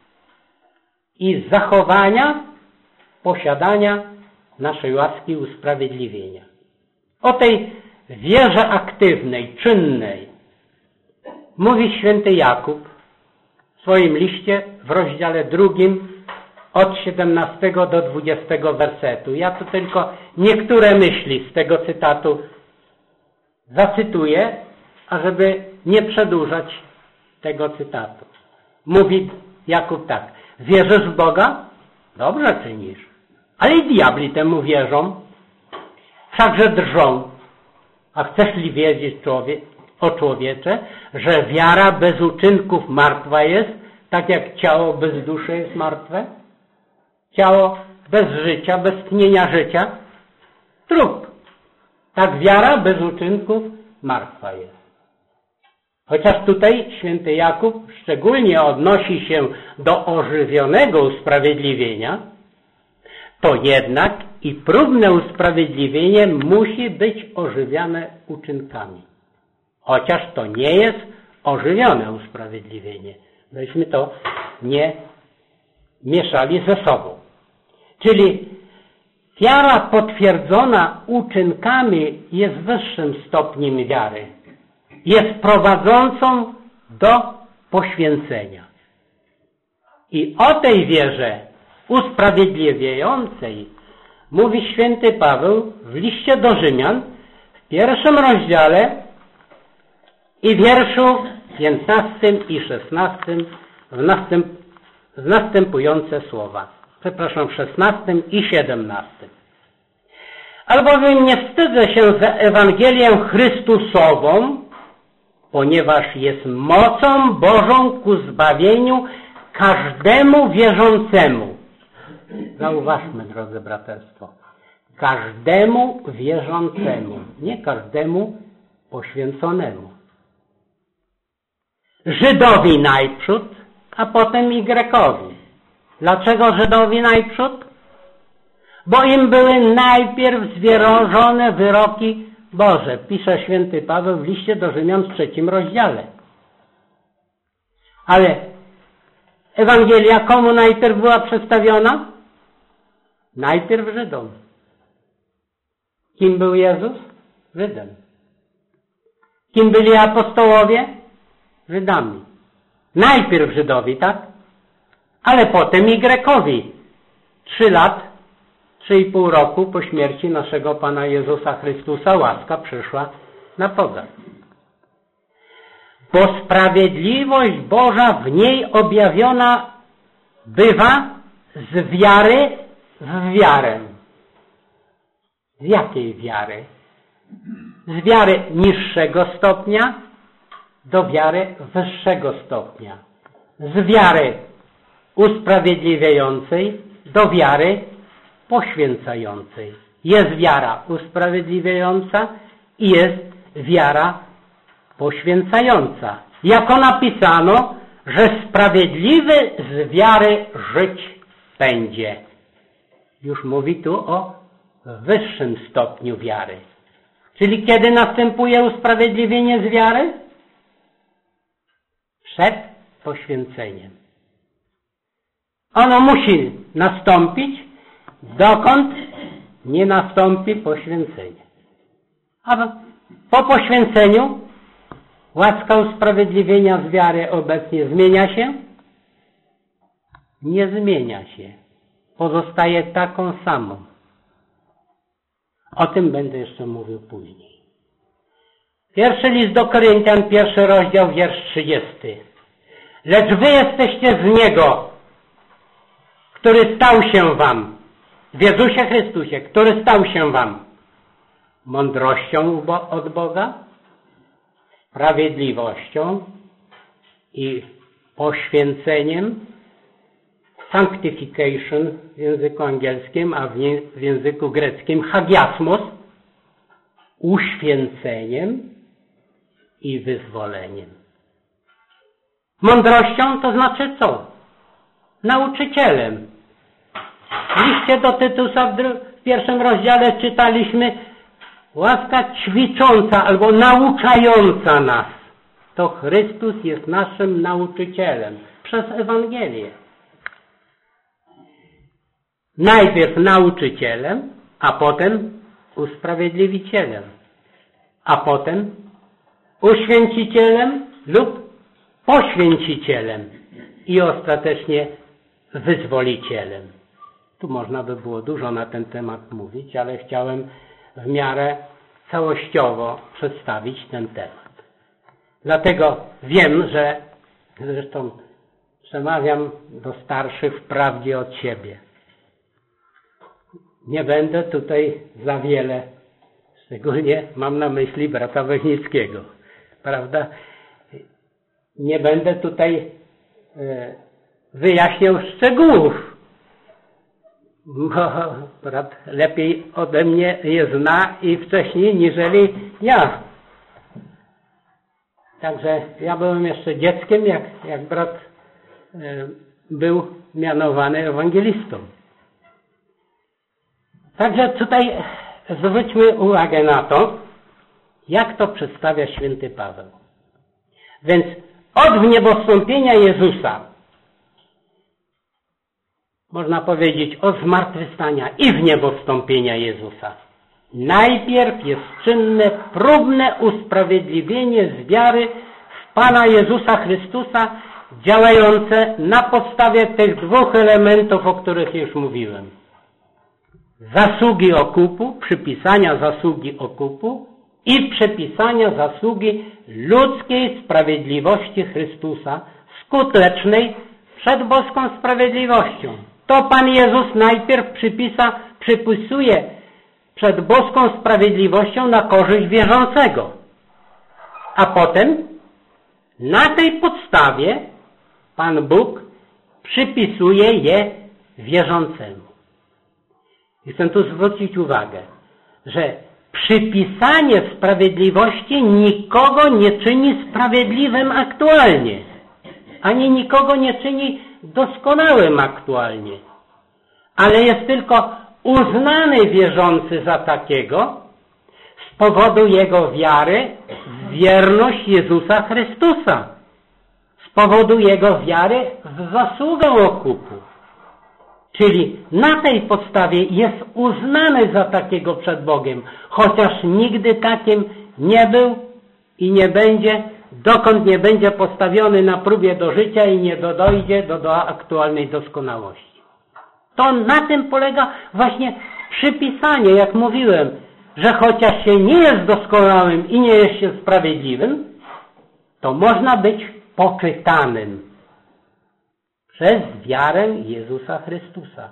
i zachowania, posiadania naszej łaski usprawiedliwienia. O tej wierze aktywnej, czynnej, mówi święty Jakub w swoim liście w rozdziale drugim od siedemnastego do dwudziestego wersetu. Ja tu tylko niektóre myśli z tego cytatu zacytuję, ażeby nie przedłużać tego cytatu. Mówi Jakub tak: wierzysz w Boga? Dobrze czynisz. Ale i diabli temu wierzą, wszakże drżą. A chcesz li wiedzieć, człowiek, o człowiecze, że wiara bez uczynków martwa jest, tak jak ciało bez duszy jest martwe? Ciało bez życia, bez tchnienia życia, trup. Tak wiara bez uczynków martwa jest. Chociaż tutaj święty Jakub szczególnie odnosi się do ożywionego usprawiedliwienia, to jednak i próbne usprawiedliwienie musi być ożywiane uczynkami. Chociaż to nie jest ożywione usprawiedliwienie. Byśmy to nie mieszali ze sobą. Czyli wiara potwierdzona uczynkami jest wyższym stopniem wiary. Jest prowadzącą do poświęcenia. I o tej wierze usprawiedliwiającej mówi święty Paweł w liście do Rzymian w pierwszym rozdziale i wierszu piętnastym i szesnastym w, następ, w następujące słowa. Przepraszam, w szesnastym i siedemnastym. Albowiem nie wstydzę się za Ewangelię Chrystusową, ponieważ jest mocą Bożą ku zbawieniu każdemu wierzącemu. Zauważmy, drodzy braterstwo, każdemu wierzącemu, nie każdemu poświęconemu. Żydowi najprzód, a potem i Grekowi. Dlaczego Żydowi najprzód? Bo im były najpierw zwierzone wyroki Boże. Pisze święty Paweł w liście do Rzymian w trzecim rozdziale. Ale Ewangelia komu najpierw była przedstawiona? Najpierw Żydom. Kim był Jezus? Żydem. Kim byli apostołowie? Żydami. Najpierw Żydowi, tak? Ale potem i Grekowi. Trzy lat, trzy i pół roku po śmierci naszego Pana Jezusa Chrystusa łaska przyszła na pogan. Bo sprawiedliwość Boża w niej objawiona bywa z wiary w wiarę. Z jakiej wiary? Z wiary niższego stopnia do wiary wyższego stopnia. Z wiary usprawiedliwiającej do wiary poświęcającej. Jest wiara usprawiedliwiająca i jest wiara poświęcająca. Jako napisano, że sprawiedliwy z wiary żyć będzie. Już mówi tu o wyższym stopniu wiary. Czyli kiedy następuje usprawiedliwienie z wiary? Przed poświęceniem. Ono musi nastąpić, dokąd nie nastąpi poświęcenie. A po poświęceniu łaska usprawiedliwienia z wiary obecnie zmienia się? Nie zmienia się. Pozostaje taką samą. O tym będę jeszcze mówił później. Pierwszy list do Koryntian, pierwszy rozdział, wiersz trzydziesty. Lecz wy jesteście z Niego, który stał się wam, w Jezusie Chrystusie, który stał się wam mądrością od Boga, sprawiedliwością i poświęceniem, sanctification w języku angielskim, a w języku greckim hagiasmos, uświęceniem i wyzwoleniem. Mądrością to znaczy co? Nauczycielem. W liście do Tytusa w pierwszym rozdziale czytaliśmy łaska ćwicząca albo nauczająca nas. To Chrystus jest naszym nauczycielem przez Ewangelię. Najpierw nauczycielem, a potem usprawiedliwicielem, a potem uświęcicielem lub poświęcicielem i ostatecznie wyzwolicielem. Tu można by było dużo na ten temat mówić, ale chciałem w miarę całościowo przedstawić ten temat. Dlatego wiem, że zresztą przemawiam do starszych wprawdzie od siebie. Nie będę tutaj za wiele, szczególnie mam na myśli brata Weźnickiego, prawda? Nie będę tutaj wyjaśniał szczegółów, bo brat lepiej ode mnie je zna i wcześniej niżeli ja. Także ja byłem jeszcze dzieckiem, jak, jak brat e, był mianowany ewangelistą. Także tutaj zwróćmy uwagę na to, jak to przedstawia święty Paweł. Więc od wniebowstąpienia Jezusa, można powiedzieć od zmartwychwstania i wniebowstąpienia Jezusa, najpierw jest czynne, próbne usprawiedliwienie z wiary w Pana Jezusa Chrystusa, działające na podstawie tych dwóch elementów, o których już mówiłem. Zasługi okupu, przypisania zasługi okupu i przypisania zasługi ludzkiej sprawiedliwości Chrystusa, skutecznej przed boską sprawiedliwością. To Pan Jezus najpierw przypisa, przypisuje przed boską sprawiedliwością na korzyść wierzącego. A potem na tej podstawie Pan Bóg przypisuje je wierzącemu. I chcę tu zwrócić uwagę, że przypisanie sprawiedliwości nikogo nie czyni sprawiedliwym aktualnie, ani nikogo nie czyni doskonałym aktualnie, ale jest tylko uznany wierzący za takiego z powodu jego wiary w wierność Jezusa Chrystusa, z powodu jego wiary w zasługę okupu. Czyli na tej podstawie jest uznany za takiego przed Bogiem, chociaż nigdy takim nie był i nie będzie, dokąd nie będzie postawiony na próbie do życia i nie dojdzie do, do aktualnej doskonałości. To na tym polega właśnie przypisanie, jak mówiłem, że chociaż się nie jest doskonałym i nie jest się sprawiedliwym, to można być poczytanym przez wiarę Jezusa Chrystusa.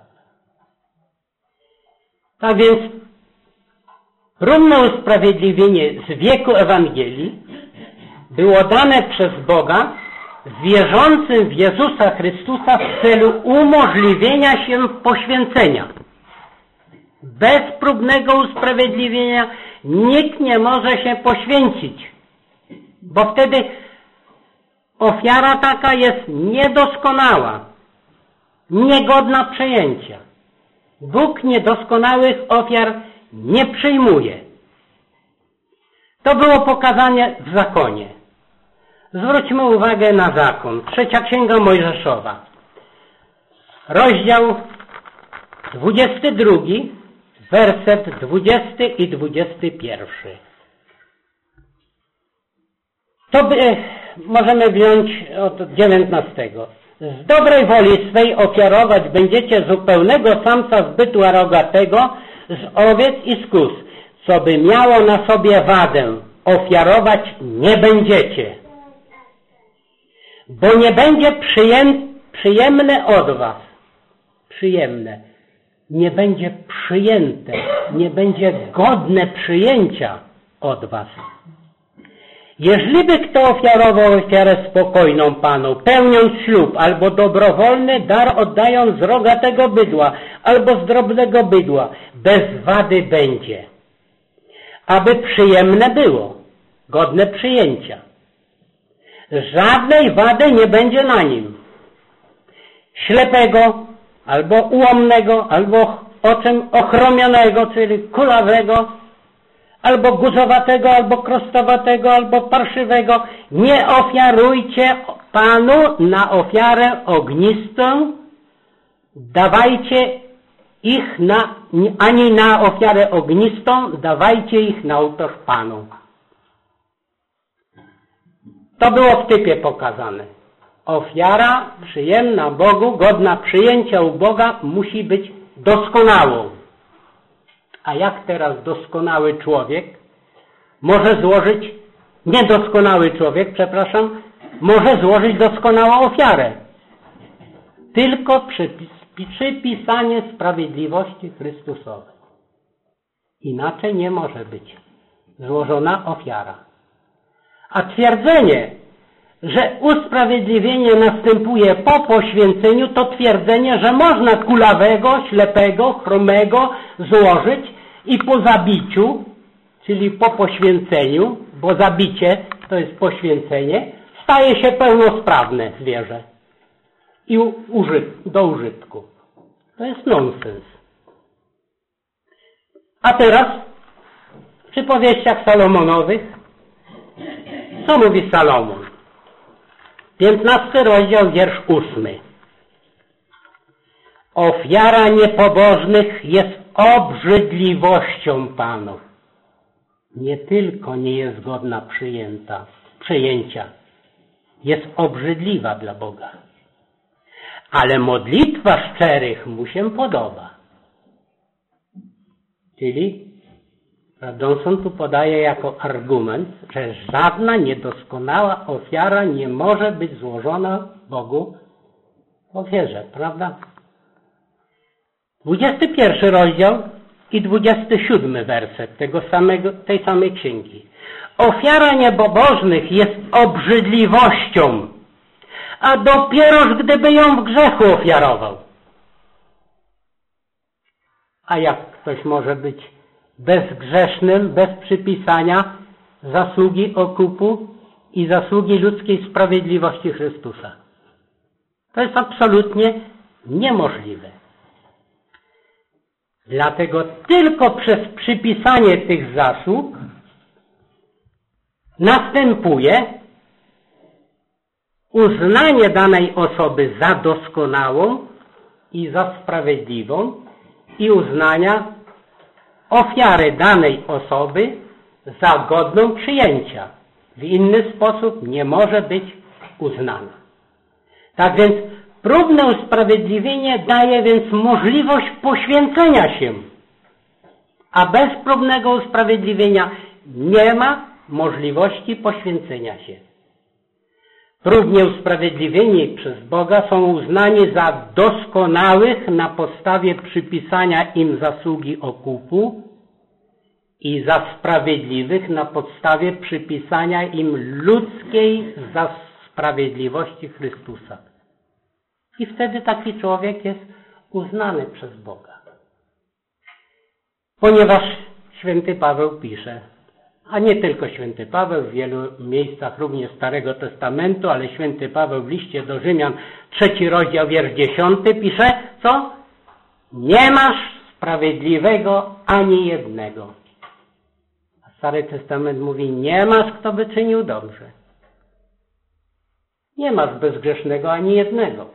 Tak więc próbne usprawiedliwienie z wieku Ewangelii było dane przez Boga wierzącym w Jezusa Chrystusa w celu umożliwienia się poświęcenia. Bez próbnego usprawiedliwienia nikt nie może się poświęcić, bo wtedy ofiara taka jest niedoskonała, niegodna przyjęcia. Bóg niedoskonałych ofiar nie przyjmuje. To było pokazane w zakonie. Zwróćmy uwagę na zakon. Trzecia Księga Mojżeszowa. Rozdział dwudziesty drugi, werset dwudziesty i dwudziesty pierwszy. To by, możemy wziąć od dziewiętnastego. Z dobrej woli swej ofiarować będziecie zupełnego samca z bytła rogatego, z owiec i z kóz. Co by miało na sobie wadę, ofiarować nie będziecie. Bo nie będzie przyjem, przyjemne od was. Przyjemne. Nie będzie przyjęte. Nie będzie godne przyjęcia od was. Jeżeliby kto ofiarował ofiarę spokojną Panu, pełniąc ślub, albo dobrowolny dar oddając z rogatego bydła, albo z drobnego bydła, bez wady będzie. Aby przyjemne było, godne przyjęcia. Żadnej wady nie będzie na nim. Ślepego, albo ułomnego, albo oczem ochromionego, czyli kulawego, albo guzowatego, albo krostowatego, albo parszywego. Nie ofiarujcie Panu na ofiarę ognistą, dawajcie ich na, ani na ofiarę ognistą, dawajcie ich na ołtarz Panu. To było w typie pokazane. Ofiara przyjemna Bogu, godna przyjęcia u Boga musi być doskonałą. A jak teraz doskonały człowiek może złożyć, niedoskonały człowiek, przepraszam, może złożyć doskonałą ofiarę? Tylko przypis, przypisanie sprawiedliwości Chrystusowej. Inaczej nie może być złożona ofiara. A twierdzenie, że usprawiedliwienie następuje po poświęceniu, to twierdzenie, że można kulawego, ślepego, chromego złożyć i po zabiciu, czyli po poświęceniu, bo zabicie to jest poświęcenie, staje się pełnosprawne zwierzę i użyt, do użytku. To jest nonsens. A teraz w przypowieściach Salomonowych co mówi Salomon? piętnasty rozdział, wiersz ósmy. Ofiara niepobożnych jest obrzydliwością Panów. Nie tylko nie jest godna przyjęta, przyjęcia, jest obrzydliwa dla Boga. Ale modlitwa szczerych mu się podoba. Czyli Johnson tu podaje jako argument, że żadna niedoskonała ofiara nie może być złożona Bogu w ofierze, prawda? dwudziesty pierwszy rozdział i dwudziesty siódmy werset tego samego, tej samej księgi. Ofiara niepobożnych jest obrzydliwością, a dopieroż gdyby ją w grzechu ofiarował. A jak ktoś może być bezgrzesznym, bez przypisania zasługi okupu i zasługi ludzkiej sprawiedliwości Chrystusa? To jest absolutnie niemożliwe. Dlatego tylko przez przypisanie tych zasług następuje uznanie danej osoby za doskonałą i za sprawiedliwą i uznania ofiary danej osoby za godną przyjęcia. W inny sposób nie może być uznana. Tak więc próbne usprawiedliwienie daje więc możliwość poświęcenia się, a bez próbnego usprawiedliwienia nie ma możliwości poświęcenia się. Próbnie usprawiedliwieni przez Boga są uznani za doskonałych na podstawie przypisania im zasługi okupu i za sprawiedliwych na podstawie przypisania im ludzkiej za sprawiedliwości Chrystusa. I wtedy taki człowiek jest uznany przez Boga. Ponieważ święty Paweł pisze, a nie tylko święty Paweł, w wielu miejscach również Starego Testamentu, ale święty Paweł w liście do Rzymian, trzeci rozdział, wiersz dziesiąty pisze, co? Nie masz sprawiedliwego ani jednego. A Stary Testament mówi, nie masz, kto by czynił dobrze. Nie masz bezgrzesznego ani jednego.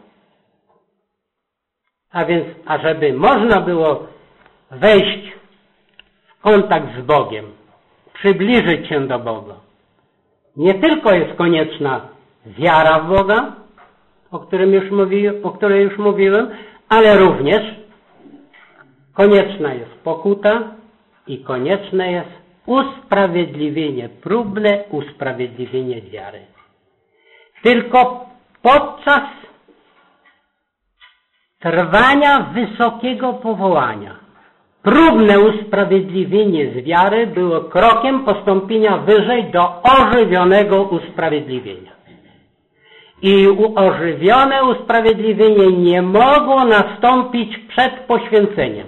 A więc, ażeby można było wejść w kontakt z Bogiem, przybliżyć się do Boga, nie tylko jest konieczna wiara w Boga, o, którym już mówi, o której już mówiłem, ale również konieczna jest pokuta i konieczne jest usprawiedliwienie, próbne usprawiedliwienie wiary. Tylko podczas trwania wysokiego powołania próbne usprawiedliwienie z wiary było krokiem postąpienia wyżej do ożywionego usprawiedliwienia. I ożywione usprawiedliwienie nie mogło nastąpić przed poświęceniem.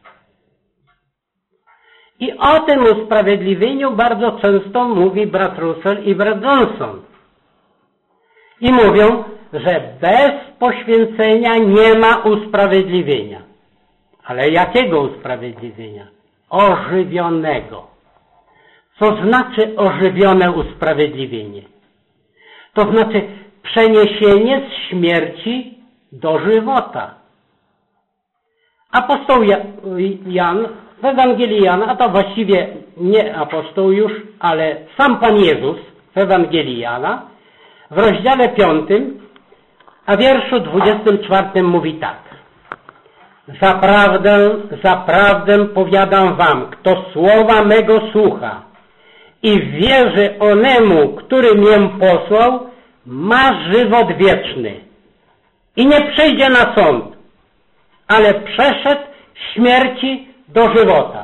I o tym usprawiedliwieniu bardzo często mówi brat Russell i brat Johnson. I mówią, że bez poświęcenia nie ma usprawiedliwienia. Ale jakiego usprawiedliwienia? Ożywionego. Co znaczy ożywione usprawiedliwienie? To znaczy przeniesienie z śmierci do żywota. Apostoł Jan w Ewangelii Jana, a to właściwie nie apostoł już, ale sam Pan Jezus w Ewangelii Jana w rozdziale piątym, a wierszu dwudziestym czwartym mówi tak. Zaprawdę, zaprawdę powiadam wam, kto słowa mego słucha i wierzy onemu, który mię posłał, ma żywot wieczny i nie przyjdzie na sąd, ale przeszedł z śmierci do żywota.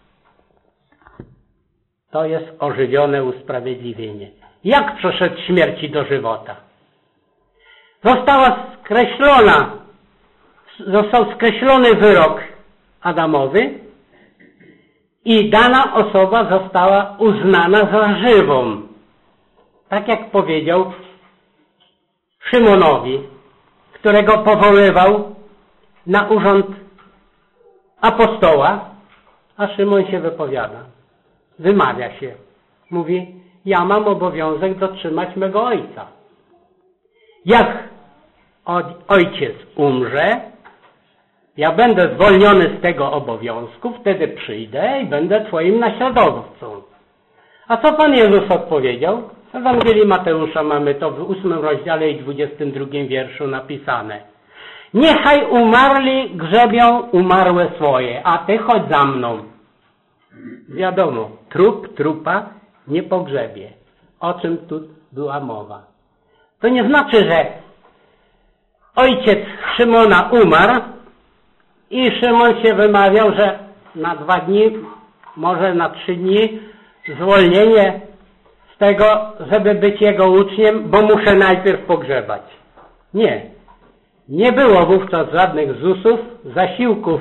To jest ożywione usprawiedliwienie. Jak przeszedł z śmierci do żywota? Została skreślona, został skreślony wyrok Adamowy i dana osoba została uznana za żywą. Tak jak powiedział Szymonowi, którego powoływał na urząd apostoła, a Szymon się wypowiada, wymawia się. Mówi, ja mam obowiązek dotrzymać mego ojca. Jak ojciec umrze, ja będę zwolniony z tego obowiązku, wtedy przyjdę i będę twoim naśladowcą. A co Pan Jezus odpowiedział? W Ewangelii Mateusza mamy to w ósmym rozdziale i dwudziestym drugim wierszu napisane. Niechaj umarli grzebią umarłe swoje, a ty chodź za mną. Wiadomo, trup trupa nie pogrzebie. O czym tu była mowa? To nie znaczy, że ojciec Szymona umarł i Szymon się wymawiał, że na dwa dni, może na trzy dni zwolnienie z tego, żeby być jego uczniem, bo muszę najpierw pogrzebać. Nie. Nie było wówczas żadnych zusów, zasiłków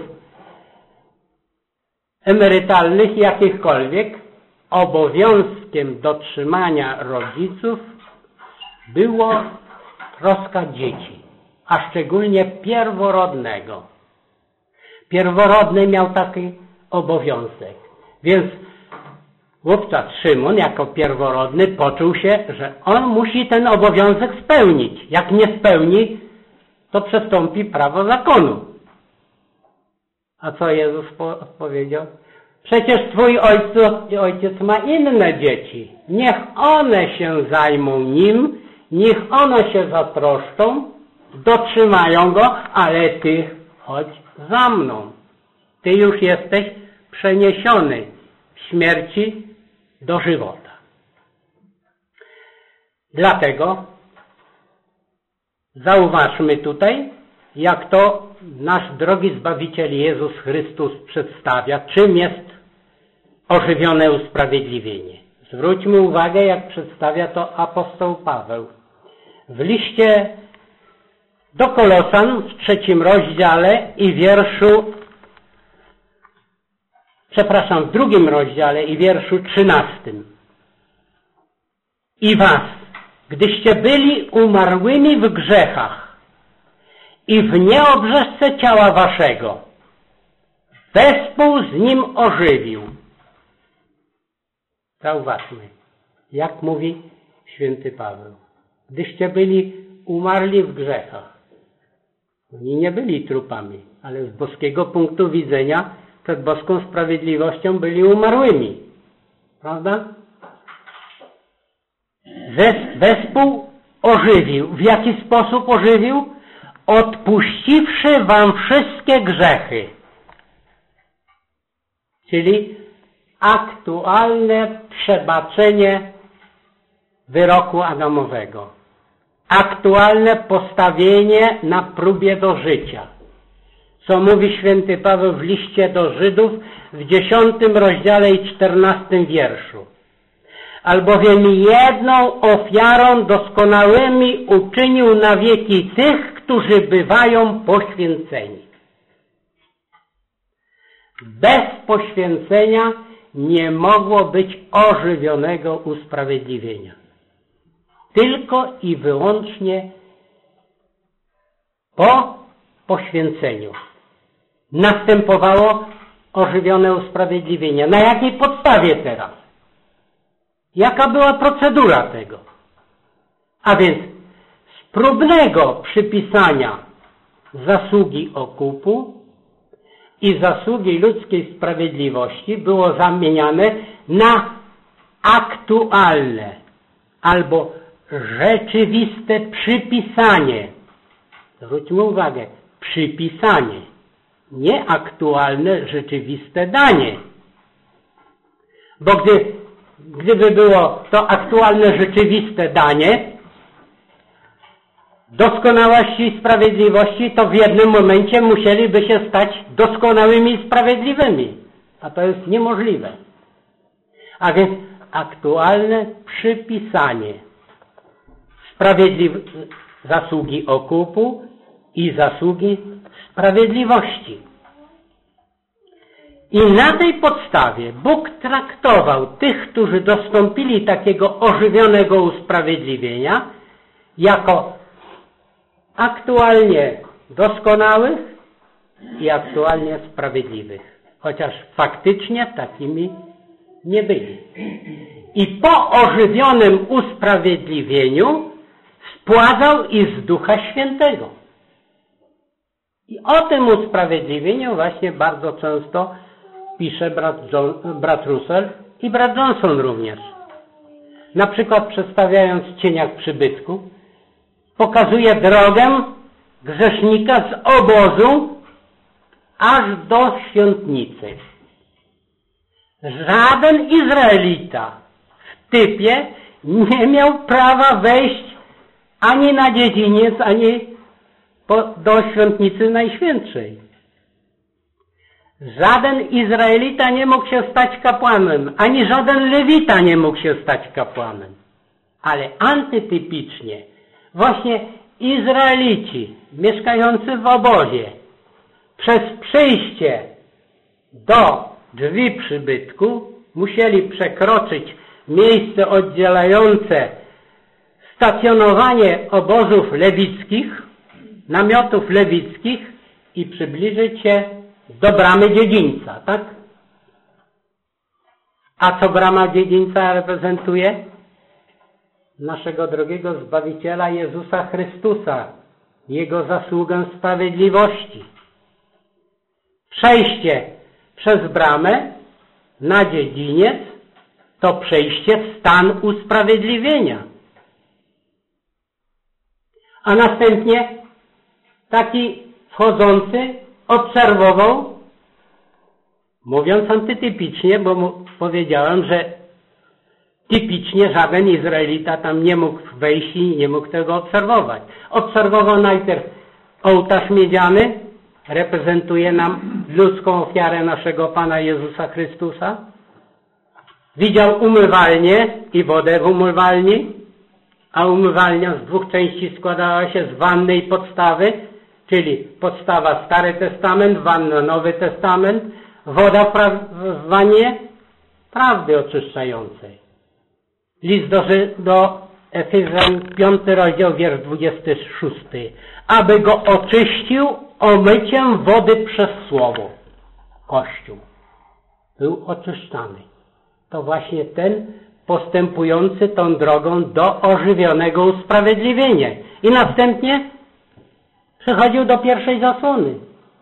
emerytalnych jakichkolwiek. Obowiązkiem dotrzymania rodziców było troska dzieci, a szczególnie pierworodnego. Pierworodny miał taki obowiązek. Więc wówczas Szymon jako pierworodny poczuł się, że on musi ten obowiązek spełnić. Jak nie spełni, to przestąpi prawo zakonu. A co Jezus powiedział? Przecież twój ojciec, ojciec ma inne dzieci. Niech one się zajmą nim, niech one się zatroszczą, dotrzymają go, ale ty chodź za mną. Ty już jesteś przeniesiony z śmierci do żywota. Dlatego zauważmy tutaj, jak to nasz drogi Zbawiciel Jezus Chrystus przedstawia, czym jest ożywione usprawiedliwienie. Zwróćmy uwagę, jak przedstawia to apostoł Paweł. W liście do Kolosan w trzecim rozdziale i wierszu, przepraszam, w drugim rozdziale i wierszu trzynastym. I was, gdyście byli umarłymi w grzechach i w nieobrzeszce ciała waszego, wespół z nim ożywił. Zauważmy, jak mówi święty Paweł. Gdyście byli umarli w grzechach. Oni nie byli trupami, ale z boskiego punktu widzenia przed boską sprawiedliwością byli umarłymi. Prawda? Wespół ożywił. W jaki sposób ożywił? Odpuściwszy wam wszystkie grzechy. Czyli aktualne przebaczenie wyroku Adamowego. Aktualne postawienie na próbie do życia. Co mówi święty Paweł w liście do Żydów w dziesiątym rozdziale i czternastym wierszu. Albowiem jedną ofiarą doskonałymi uczynił na wieki tych, którzy bywają poświęceni. Bez poświęcenia nie mogło być ożywionego usprawiedliwienia. Tylko i wyłącznie po poświęceniu następowało ożywione usprawiedliwienie. Na jakiej podstawie teraz? Jaka była procedura tego? A więc z próbnego przypisania zasługi okupu i zasługi ludzkiej sprawiedliwości było zamieniane na aktualne albo rzeczywiste przypisanie. Zwróćmy uwagę, przypisanie, nie aktualne, rzeczywiste danie. Bo gdy, gdyby było to aktualne, rzeczywiste danie doskonałości i sprawiedliwości, to w jednym momencie musieliby się stać doskonałymi i sprawiedliwymi. A to jest niemożliwe. A więc aktualne przypisanie sprawiedliw- zasługi okupu i zasługi sprawiedliwości. I na tej podstawie Bóg traktował tych, którzy dostąpili takiego ożywionego usprawiedliwienia, jako aktualnie doskonałych i aktualnie sprawiedliwych, chociaż faktycznie takimi nie byli. I po ożywionym usprawiedliwieniu spładzał i z Ducha Świętego. I o tym usprawiedliwieniu właśnie bardzo często pisze brat, John, brat Russell i brat Johnson również. Na przykład przedstawiając cieniach przybytku, pokazuje drogę grzesznika z obozu aż do świątnicy. Żaden Izraelita w typie nie miał prawa wejść ani na dziedziniec, ani po, do świątnicy Najświętszej. Żaden Izraelita nie mógł się stać kapłanem, ani żaden Lewita nie mógł się stać kapłanem. Ale antytypicznie właśnie Izraelici mieszkający w obozie przez przyjście do drzwi przybytku musieli przekroczyć miejsce oddzielające stacjonowanie obozów lewickich, namiotów lewickich i przybliżyć się do bramy dziedzińca, tak? A co brama dziedzińca reprezentuje? Naszego drogiego Zbawiciela Jezusa Chrystusa, Jego zasługę sprawiedliwości. Przejście przez bramę na dziedziniec to przejście w stan usprawiedliwienia. A następnie taki wchodzący obserwował, mówiąc antytypicznie, bo mu powiedziałem, że typicznie żaden Izraelita tam nie mógł wejść i nie mógł tego obserwować. Obserwował najpierw ołtarz miedziany, reprezentuje nam ludzką ofiarę naszego Pana Jezusa Chrystusa. Widział umywalnię i wodę w umywalni, a umywalnia z dwóch części składała się z wanny i podstawy, czyli podstawa Stary Testament, wanna Nowy Testament, woda w, pra- w wannie prawdy oczyszczającej. List do, do Efezjan, piąty rozdział, wiersz dwudziesty szósty. Aby go oczyścił omyciem wody przez słowo. Kościół był oczyszczany. To właśnie ten postępujący tą drogą do ożywionego usprawiedliwienia. I następnie przechodził do pierwszej zasłony.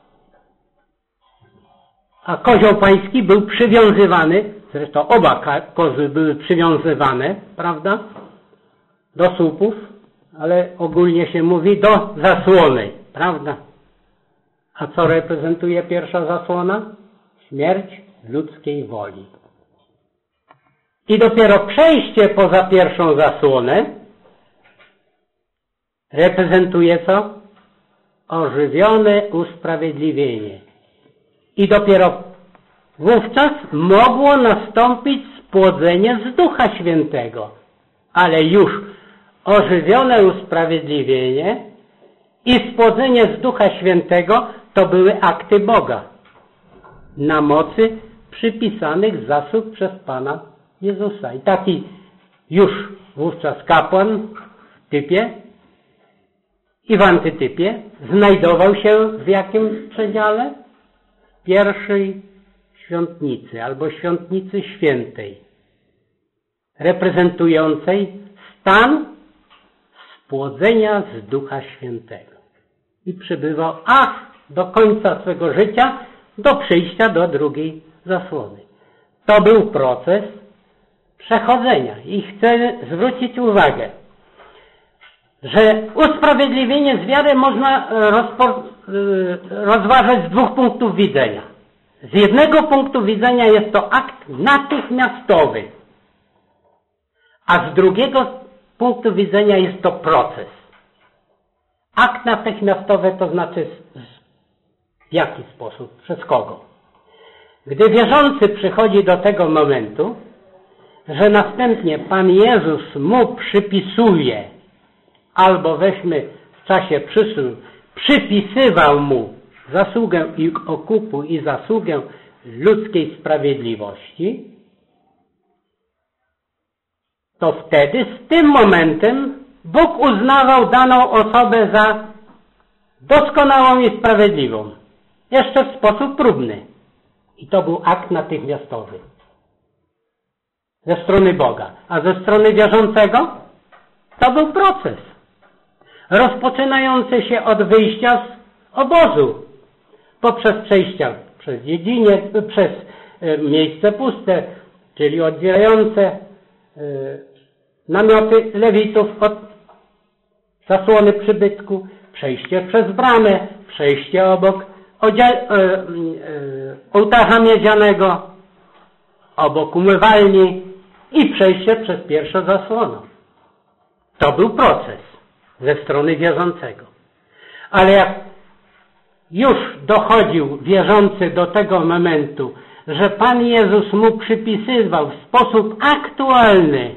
A kozioł pański był przywiązywany, zresztą oba kozy były przywiązywane, prawda, do słupów, ale ogólnie się mówi do zasłony, prawda? A co reprezentuje pierwsza zasłona? Śmierć ludzkiej woli. I dopiero przejście poza pierwszą zasłonę reprezentuje co? Ożywione usprawiedliwienie. I dopiero wówczas mogło nastąpić spłodzenie z Ducha Świętego. Ale już ożywione usprawiedliwienie i spłodzenie z Ducha Świętego to były akty Boga na mocy przypisanych zasług przez Pana Jezusa. I taki już wówczas kapłan w typie i w antytypie znajdował się w jakim przedziale? W pierwszej świątnicy albo świątnicy świętej, reprezentującej stan spłodzenia z Ducha Świętego. I przebywał aż do końca swego życia, do przyjścia do drugiej zasłony. To był proces przechodzenia. I chcę zwrócić uwagę, że usprawiedliwienie z wiary można rozpo, rozważać z dwóch punktów widzenia. Z jednego punktu widzenia jest to akt natychmiastowy, a z drugiego punktu widzenia jest to proces. Akt natychmiastowy to znaczy w jaki sposób, przez kogo. Gdy wierzący przychodzi do tego momentu, że następnie Pan Jezus mu przypisuje, albo weźmy w czasie przyszłym, przypisywał mu zasługę i okupu i zasługę ludzkiej sprawiedliwości, to wtedy z tym momentem Bóg uznawał daną osobę za doskonałą i sprawiedliwą. Jeszcze w sposób próbny. I to był akt natychmiastowy. Ze strony Boga. A ze strony wierzącego to był proces. Rozpoczynający się od wyjścia z obozu. Poprzez przejścia przez dziedziniec, przez miejsce puste, czyli oddzielające namioty lewitów od zasłony przybytku, przejście przez bramę, przejście obok ołtarza miedzianego, obok umywalni i przejście przez pierwszą zasłonę. To był proces ze strony wierzącego. Ale jak już dochodził wierzący do tego momentu, że Pan Jezus mu przypisywał w sposób aktualny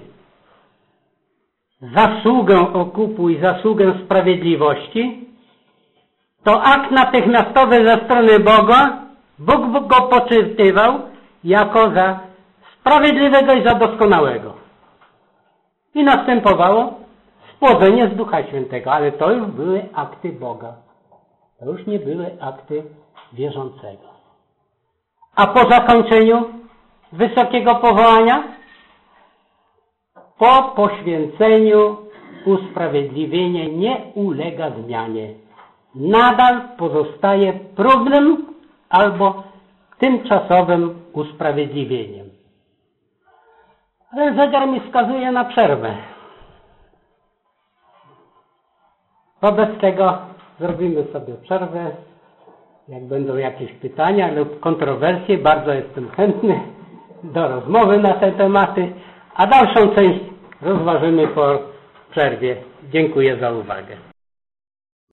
zasługę okupu i zasługę sprawiedliwości, to akt natychmiastowy ze strony Boga, Bóg go poczytywał jako za sprawiedliwego i za doskonałego. I następowało spłodzenie z Ducha Świętego, ale to już były akty Boga. To już nie były akty wierzącego. A po zakończeniu wysokiego powołania, po poświęceniu usprawiedliwienie nie ulega zmianie. Nadal pozostaje próbnym albo tymczasowym usprawiedliwieniem. Ale zegar mi wskazuje na przerwę. Wobec tego zrobimy sobie przerwę. Jak będą jakieś pytania lub kontrowersje, bardzo jestem chętny do rozmowy na te tematy, a dalszą część rozważymy po przerwie. Dziękuję za uwagę.